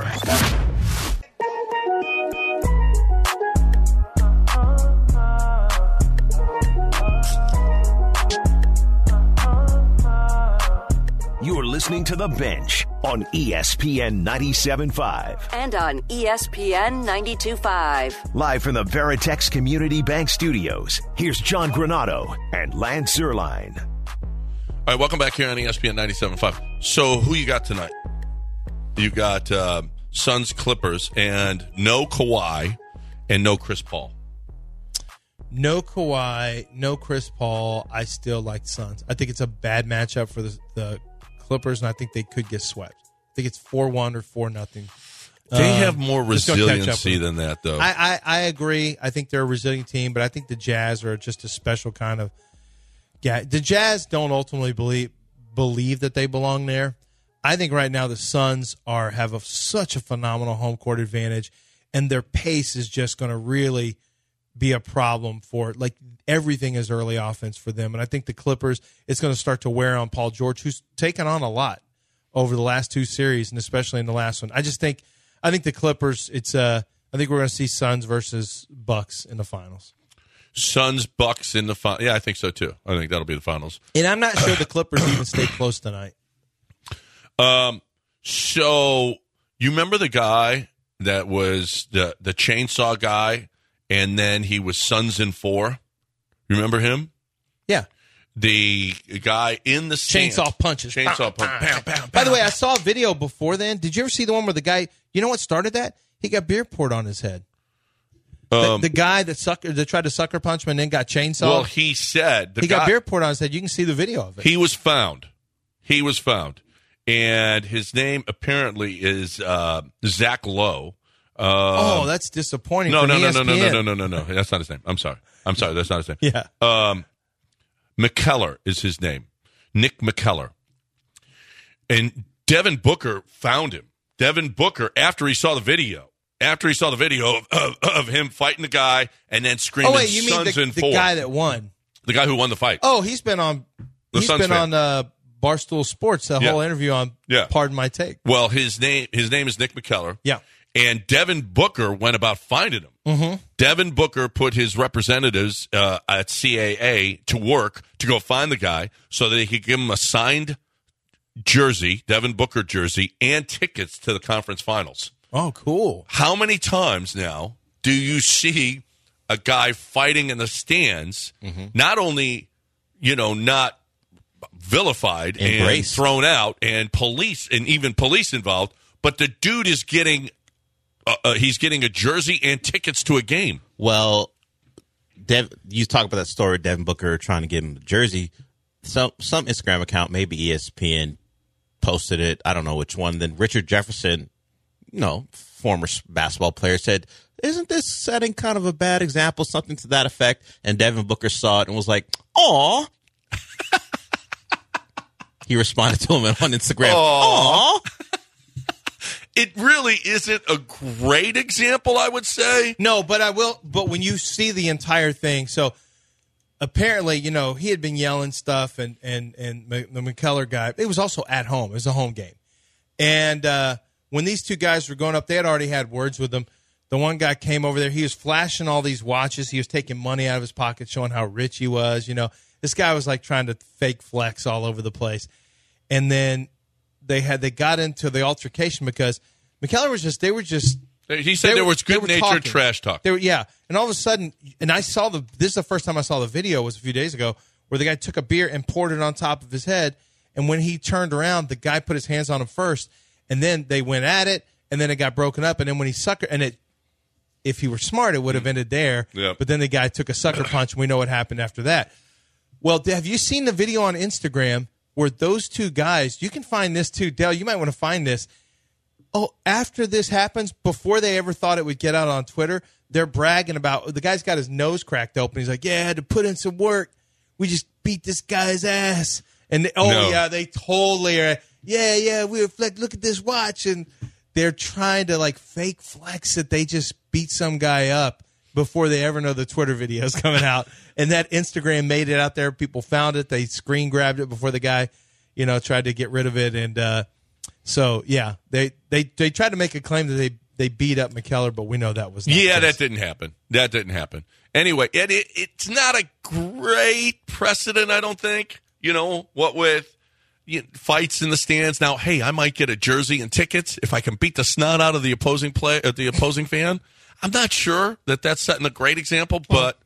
You're listening to The Bench on E S P N ninety-seven point five. And on E S P N ninety-two point five. Live from the Veritex Community Bank Studios, here's John Granato and Lance Zierlein. All right, welcome back here on E S P N ninety-seven point five. So who you got tonight? You got uh, Suns Clippers, and no Kawhi and no Chris Paul. No Kawhi, no Chris Paul. I still like the Suns. I think it's a bad matchup for the, the Clippers, and I think they could get swept. I think it's four one or four nothing. They um, have more resiliency than that, though. I, I, I agree. I think they're a resilient team, but I think the Jazz are just a special kind of guy. The Jazz don't ultimately believe believe that they belong there. I think right now the Suns are have a, such a phenomenal home court advantage, and their pace is just going to really be a problem for it. Like, everything is early offense for them. And I think the Clippers, it's going to start to wear on Paul George, who's taken on a lot over the last two series, and especially in the last one. I just think, I think the Clippers, it's uh, I think we're going to see Suns versus Bucks in the finals. Suns, Bucks in the final. Yeah, I think so too. I think that'll be the finals. And I'm not sure the Clippers even stay close tonight. Um, so you remember the guy that was the the chainsaw guy, and then he was Suns in four? Remember him? Yeah. The guy in the stand. Chainsaw punches. Chainsaw punches. By the way, I saw a video before then. Did you ever see the one where the guy, you know what started that? He got beer poured on his head. Um, the, the guy that sucker that tried to sucker punch him and then got chainsawed. Well, he said the he guy, got beer poured on his head. You can see the video of it. He was found. He was found, and his name apparently is uh, Zach Lowe. Uh, oh, that's disappointing. No, for no, no, E S P no, N. no, no, no, no, no, no. That's not his name. I'm sorry. I'm sorry. That's not his name. Yeah. Um, McKellar is his name. Nick McKellar. And Devin Booker found him. Devin Booker, after he saw the video, after he saw the video of, of, of him fighting the guy and then screaming, oh, wait, you mean Suns the, in the four. guy that won? The guy who won the fight. Oh, he's been on. The He's Suns been fan. on uh, Barstool Sports. The Yeah. whole interview on. Yeah. Pardon my take. Well, his name his name is Nick McKellar. Yeah. And Devin Booker went about finding him. Mm-hmm. Devin Booker put his representatives uh, at C A A to work to go find the guy so that he could give him a signed jersey, Devin Booker jersey, and tickets to the conference finals. Oh, cool. How many times now do you see a guy fighting in the stands, mm-hmm. not only, you know, not vilified Embraced. and thrown out and police and even police involved, but the dude is getting uh, uh, he's getting a jersey and tickets to a game. Well, Dev, you talk about that story, Devin Booker trying to give him a jersey. Some some Instagram account, maybe E S P N, posted it. I don't know which one. Then Richard Jefferson, you know, former basketball player, said, isn't this setting kind of a bad example, something to that effect? And Devin Booker saw it and was like, aw. He responded to him on Instagram, aw. It really isn't a great example, I would say. No, but I will. But when you see the entire thing, so apparently, you know, he had been yelling stuff, and and and the McKellar guy. It was also at home. It was a home game, and uh, when these two guys were going up, they had already had words with them. The one guy came over there. He was flashing all these watches. He was taking money out of his pocket, showing how rich he was. You know, this guy was like trying to fake flex all over the place, and then. They had they got into the altercation because McKellar was just they were just he said there were, was good natured trash talk. They were, yeah, and all of a sudden, and I saw the this is the first time I saw the video was a few days ago where the guy took a beer and poured it on top of his head, and when he turned around, the guy put his hands on him first, and then they went at it, and then it got broken up, and then when he sucker and it if he were smart, it would have ended there. Yep. But then the guy took a sucker punch, and we know what happened after that. Well, have you seen the video on Instagram? Where those two guys, you can find this too. Dale, you might want to find this. Oh, after this happens, before they ever thought it would get out on Twitter, they're bragging about, the guy's got his nose cracked open. He's like, yeah, I had to put in some work. We just beat this guy's ass. And, they, oh, No. yeah, they totally are. Yeah, yeah, we were like, look at this watch. And they're trying to, like, fake flex that they just beat some guy up before they ever know the Twitter video is coming out. And that Instagram made it out there. People found it. They screen grabbed it before the guy, you know, tried to get rid of it. And uh, so, yeah, they, they they tried to make a claim that they, they beat up McKellar, but we know that was not Yeah, the case. that didn't happen. That didn't happen. Anyway, it, it, it's not a great precedent, I don't think. You know, what with you know, fights in the stands. Now, hey, I might get a jersey and tickets if I can beat the snot out of the opposing play, uh, the opposing fan. I'm not sure that that's setting a great example, but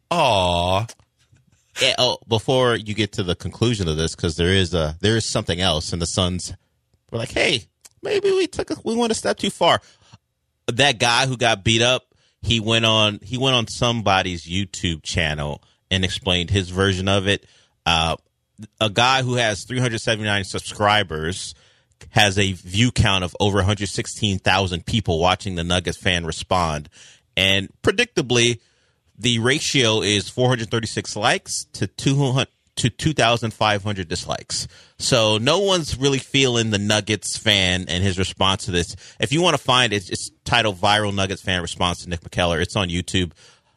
aw. Yeah, oh, before you get to the conclusion of this, because there is a there is something else, and the Suns were like, "Hey, maybe we took a, we went a step too far." That guy who got beat up, he went on he went on somebody's YouTube channel and explained his version of it. Uh, a guy who has three hundred seventy-nine subscribers has a view count of over one hundred sixteen thousand people watching the Nuggets fan respond. And predictably, the ratio is four hundred thirty-six likes to two hundred to two thousand five hundred dislikes. So no one's really feeling the Nuggets fan and his response to this. If you want to find it, it's titled Viral Nuggets Fan Response to Nick McKellar. It's on YouTube.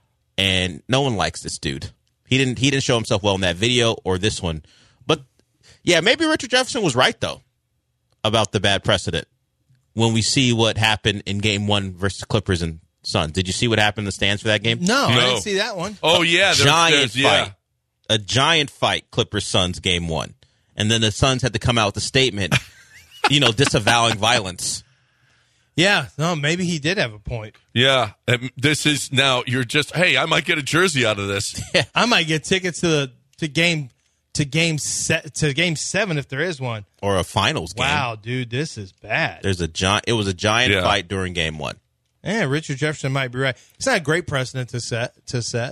And no one likes this dude. He didn't he didn't show himself well in that video or this one. But yeah, maybe Richard Jefferson was right though about the bad precedent. When we see what happened in game one versus Clippers and Suns. Did you see what happened in the stands for that game? No, I No. didn't see that one. Oh, yeah. There's, giant there's, fight. yeah. A giant fight, Clippers Suns game one. And then the Suns had to come out with a statement, you know, disavowing violence. Yeah, no, maybe he did have a point. Yeah. Um, This is now, you're just, hey, I might get a jersey out of this. I might get tickets to the to game to game set to game seven if there is one. Or a finals game. Wow, dude, this is bad. There's a giant it was a giant Yeah. fight during game one. Yeah, Richard Jefferson might be right. It's not a great precedent to set to set.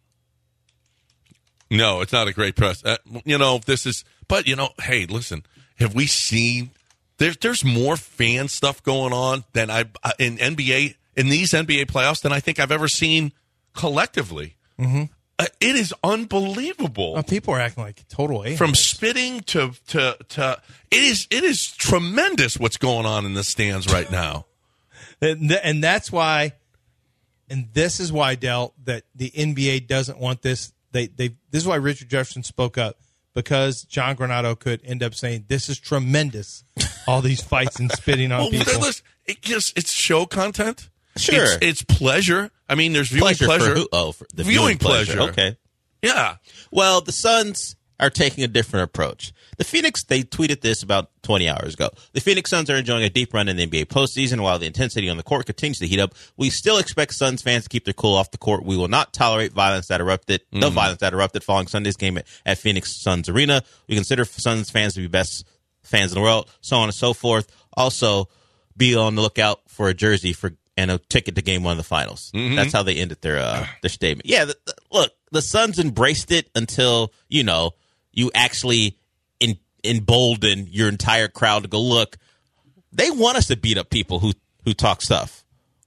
No, it's not a great press. Uh, you know, this is, but, you know, hey, listen, have we seen, there's there's more fan stuff going on than I, in N B A, in these N B A playoffs than I think I've ever seen collectively. Mm-hmm. Uh, it is unbelievable. Well, people are acting like total a From spitting to, to, to, it is, it is tremendous what's going on in the stands right now. And, th- and that's why, and this is why, Del, that the N B A doesn't want this. They, they, this is why Richard Jefferson spoke up, because John Granado could end up saying, "This is tremendous." All these fights and spitting on well, people. Listen, it just it's show content. Sure, it's, it's pleasure. I mean, there's viewing pleasure. pleasure. pleasure. For who? Oh, for the viewing, viewing pleasure. pleasure. Okay. Yeah. Well, the Suns are taking a different approach. The Phoenix, they tweeted this about twenty hours ago. The Phoenix Suns are enjoying a deep run in the N B A postseason. While the intensity on the court continues to heat up, we still expect Suns fans to keep their cool off the court. We will not tolerate violence that erupted, mm. the violence that erupted following Sunday's game at, at Phoenix Suns Arena. We consider Suns fans to be best fans in the world, so on and so forth. Also, be on the lookout for a jersey for and a ticket to game one of the finals. Mm-hmm. That's how they ended their uh, their statement. Yeah, the, the, look, the Suns embraced it until, you know, you actually in, embolden your entire crowd to go, look, they want us to beat up people who, who talk stuff.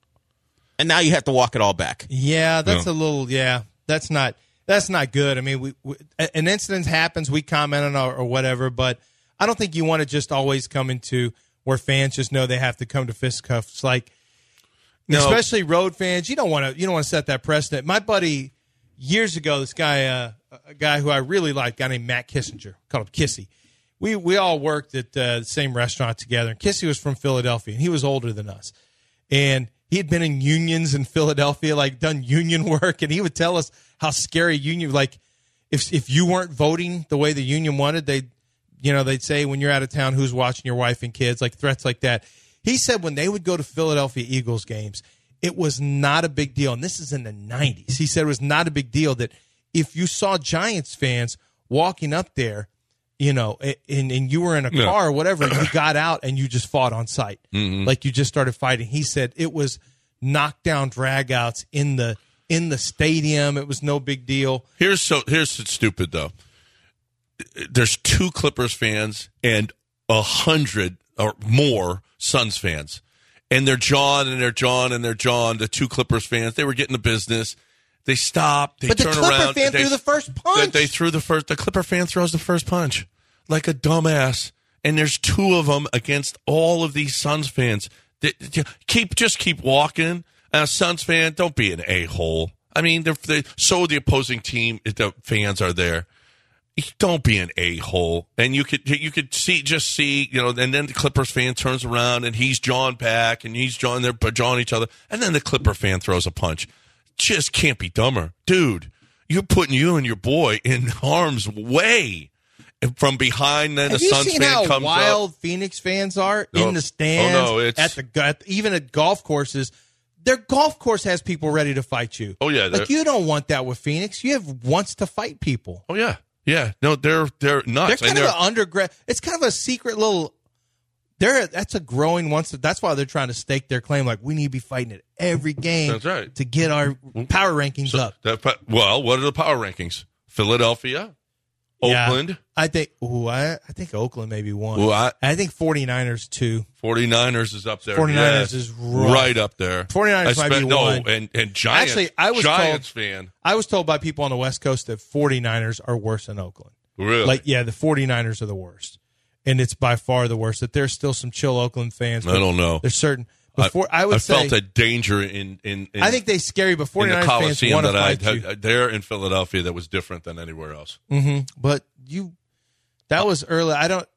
And now you have to walk it all back. Yeah, that's yeah. a little, yeah, that's not that's not good. I mean, we, we an incident happens, we comment on it or whatever, but I don't think you want to just always come into where fans just know they have to come to fisticuffs. Like, no. Especially road fans, you don't want to you don't want to set that precedent. My buddy years ago, this guy, uh, a guy who I really liked, a guy named Matt Kissinger, called him Kissy. We we all worked at uh, the same restaurant together. And Kissy was from Philadelphia, and he was older than us. And he had been in unions in Philadelphia, like done union work, and he would tell us how scary union. Like if if you weren't voting the way the union wanted, they, you know, they'd say when you're out of town, who's watching your wife and kids, like threats like that. He said when they would go to Philadelphia Eagles games, it was not a big deal. And this is in the nineties. He said it was not a big deal that if you saw Giants fans walking up there, you know, and, and you were in a car yeah. or whatever, you got out and you just fought on sight. Mm-hmm. Like you just started fighting. He said it was knockdown dragouts in the in the stadium. It was no big deal. Here's so here's stupid though. There's two Clippers fans and a hundred or more Suns fans. And they're John and they're John and they're John, the two Clippers fans. They were getting the business. They stopped. They but the turn Clipper around. fan they, threw the first punch. They, they threw the first. The Clipper fan throws the first punch like a dumbass. And there's two of them against all of these Suns fans. They, they, keep just keep walking. Uh, Suns fan, don't be an a-hole. I mean, they're, they so the opposing team, the fans are there. Don't be an a-hole. And you could you could see just see, you know, and then the Clippers fan turns around and he's John back and he's John, they're John each other. And then the Clipper fan throws a punch. Just can't be dumber. Dude, you're putting you and your boy in harm's way. And from behind, then Have the Suns fan comes up. Have you seen how wild up. Phoenix fans are oh, in the stands, oh, no, it's, at the at, even at golf courses? Their golf course has people ready to fight you. Oh, yeah. Like, you don't want that with Phoenix. You have wants to fight people. Oh, yeah. Yeah, no, they're they're nuts. They're kind and of they're, an undergrad. It's kind of a secret little. They're that's a growing once. That's why they're trying to stake their claim. Like we need to be fighting at every game. That's right. To get our power rankings so up. That, well, what are the power rankings? Philadelphia, Oakland. Yeah, I think. Ooh, I, I think Oakland maybe one. Ooh, I, I think 49ers two. 49ers is up there. 49ers yes, is rough. right up there. 49ers might be no, one. and and Giants. Actually, I was Giants told, fan. I was told by people on the West Coast that 49ers are worse than Oakland. Really? Like, yeah, the 49ers are the worst. And it's by far the worst. That there's still some chill Oakland fans. I don't know. There's certain. Before I, I would I say. felt a danger in, in, in I think they scary, but 49ers in the Coliseum fans want that to I fight you. there in Philadelphia that was different than anywhere else. Mm-hmm. But you, that was early. I don't.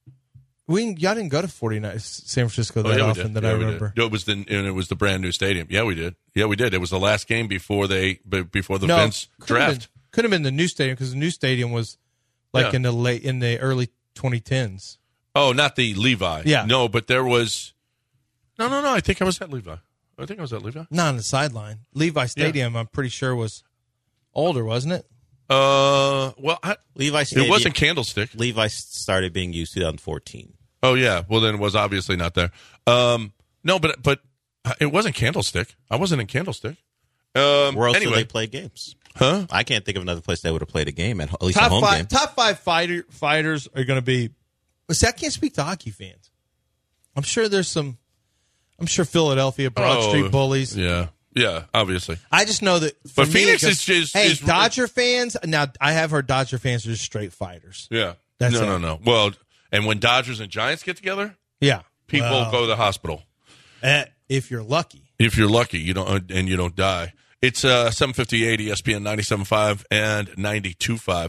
We y'all didn't go to 49ers San Francisco that oh, yeah, often that yeah, I remember. No, it was the and it was the brand new stadium. Yeah, we did. Yeah, we did. It was the last game before they before the no, Vince draft. Could have been the new stadium because the new stadium was like yeah. in the late in the early twenty tens. Oh, not the Levi. Yeah, no, but there was. No, no, no. I think I was at Levi. I think I was at Levi. Not on the sideline. Levi Stadium, yeah. I'm pretty sure was older, wasn't it? Uh, well, I, Levi Stadium. It wasn't Candlestick. Levi started being used twenty fourteen. Oh yeah, well then it was obviously not there. Um, no, but but it wasn't Candlestick. I wasn't in Candlestick. Um, Where else anyway. do they play games? Huh? I can't think of another place they would have played a game at, at least top a home five, game. Top five fighter fighters are going to be. See, I can't speak to hockey fans. I'm sure there's some. I'm sure Philadelphia, Broad oh, Street Bullies. Yeah, yeah, obviously. I just know that. For but me, Phoenix is is, hey, is Dodger fans. Now I have heard Dodger fans are just straight fighters. Yeah, That's no, it. no, no. Well, and when Dodgers and Giants get together, yeah, people well, go to the hospital. Uh, if you're lucky. If you're lucky, you don't, and you don't die. It's uh, seven fifty-eight E S P N ninety-seven point five and ninety-two point five.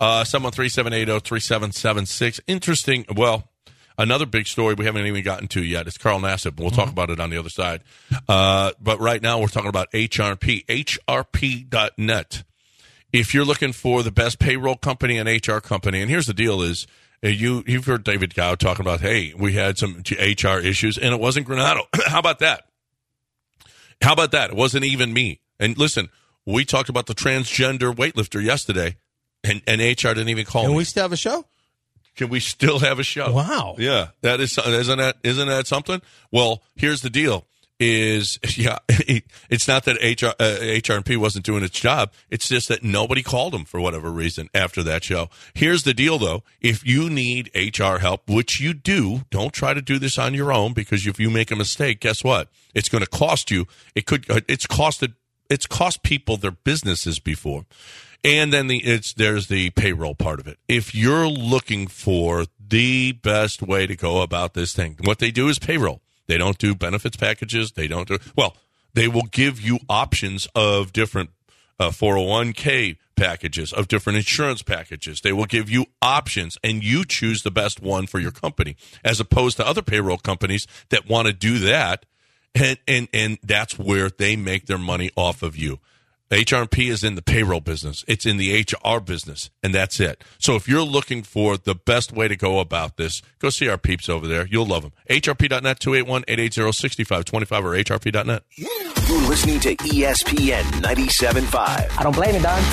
Uh, seven one three, seven eight zero, three seven seven six. Interesting. Well, another big story we haven't even gotten to yet is Carl Nassib. We'll mm-hmm. talk about it on the other side. Uh, but right now we're talking about H R P, H R P dot net. If you're looking for the best payroll company and H R company, and here's the deal is, uh, you, you've heard David Gow talking about, hey, we had some H R issues, and it wasn't Granado. How about that? How about that? It wasn't even me. And listen, we talked about the transgender weightlifter yesterday, and, and H R didn't even call Can me. Can we still have a show? Can we still have a show? Wow. Yeah. That is, isn't that, isn't that something? Well, here's the deal is, yeah, it's not that H R, uh, H R and P wasn't doing its job. It's just that nobody called them for whatever reason after that show. Here's the deal, though. If you need H R help, which you do, don't try to do this on your own, because if you make a mistake, guess what? It's going to cost you. It could, it's costed, it's cost people their businesses before. And then the it's there's the payroll part of it. If you're looking for the best way to go about this thing, what they do is payroll. They don't do benefits packages. They don't do well. They will give you options of different uh, four oh one k packages, of different insurance packages. They will give you options, and you choose the best one for your company, as opposed to other payroll companies that want to do that, and and and that's where they make their money off of you. H R P is in the payroll business. It's in the H R business, and that's it. So if you're looking for the best way to go about this, go see our peeps over there. You'll love them. H R P dot net, two eight one, eight eight zero, six five two five, or H R P dot net. You're listening to E S P N ninety-seven point five. I don't blame you, Don.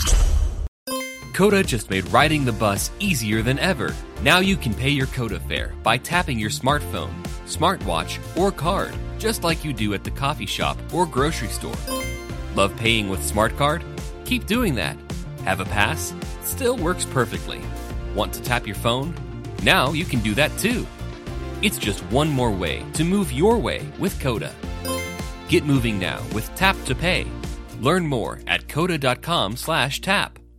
Coda just made riding the bus easier than ever. Now you can pay your Coda fare by tapping your smartphone, smartwatch, or card, just like you do at the coffee shop or grocery store. Love paying with Smart Card? Keep doing that. Have a pass? Still works perfectly. Want to tap your phone? Now you can do that too. It's just one more way to move your way with Coda. Get moving now with Tap to Pay. Learn more at coda dot com slash tap.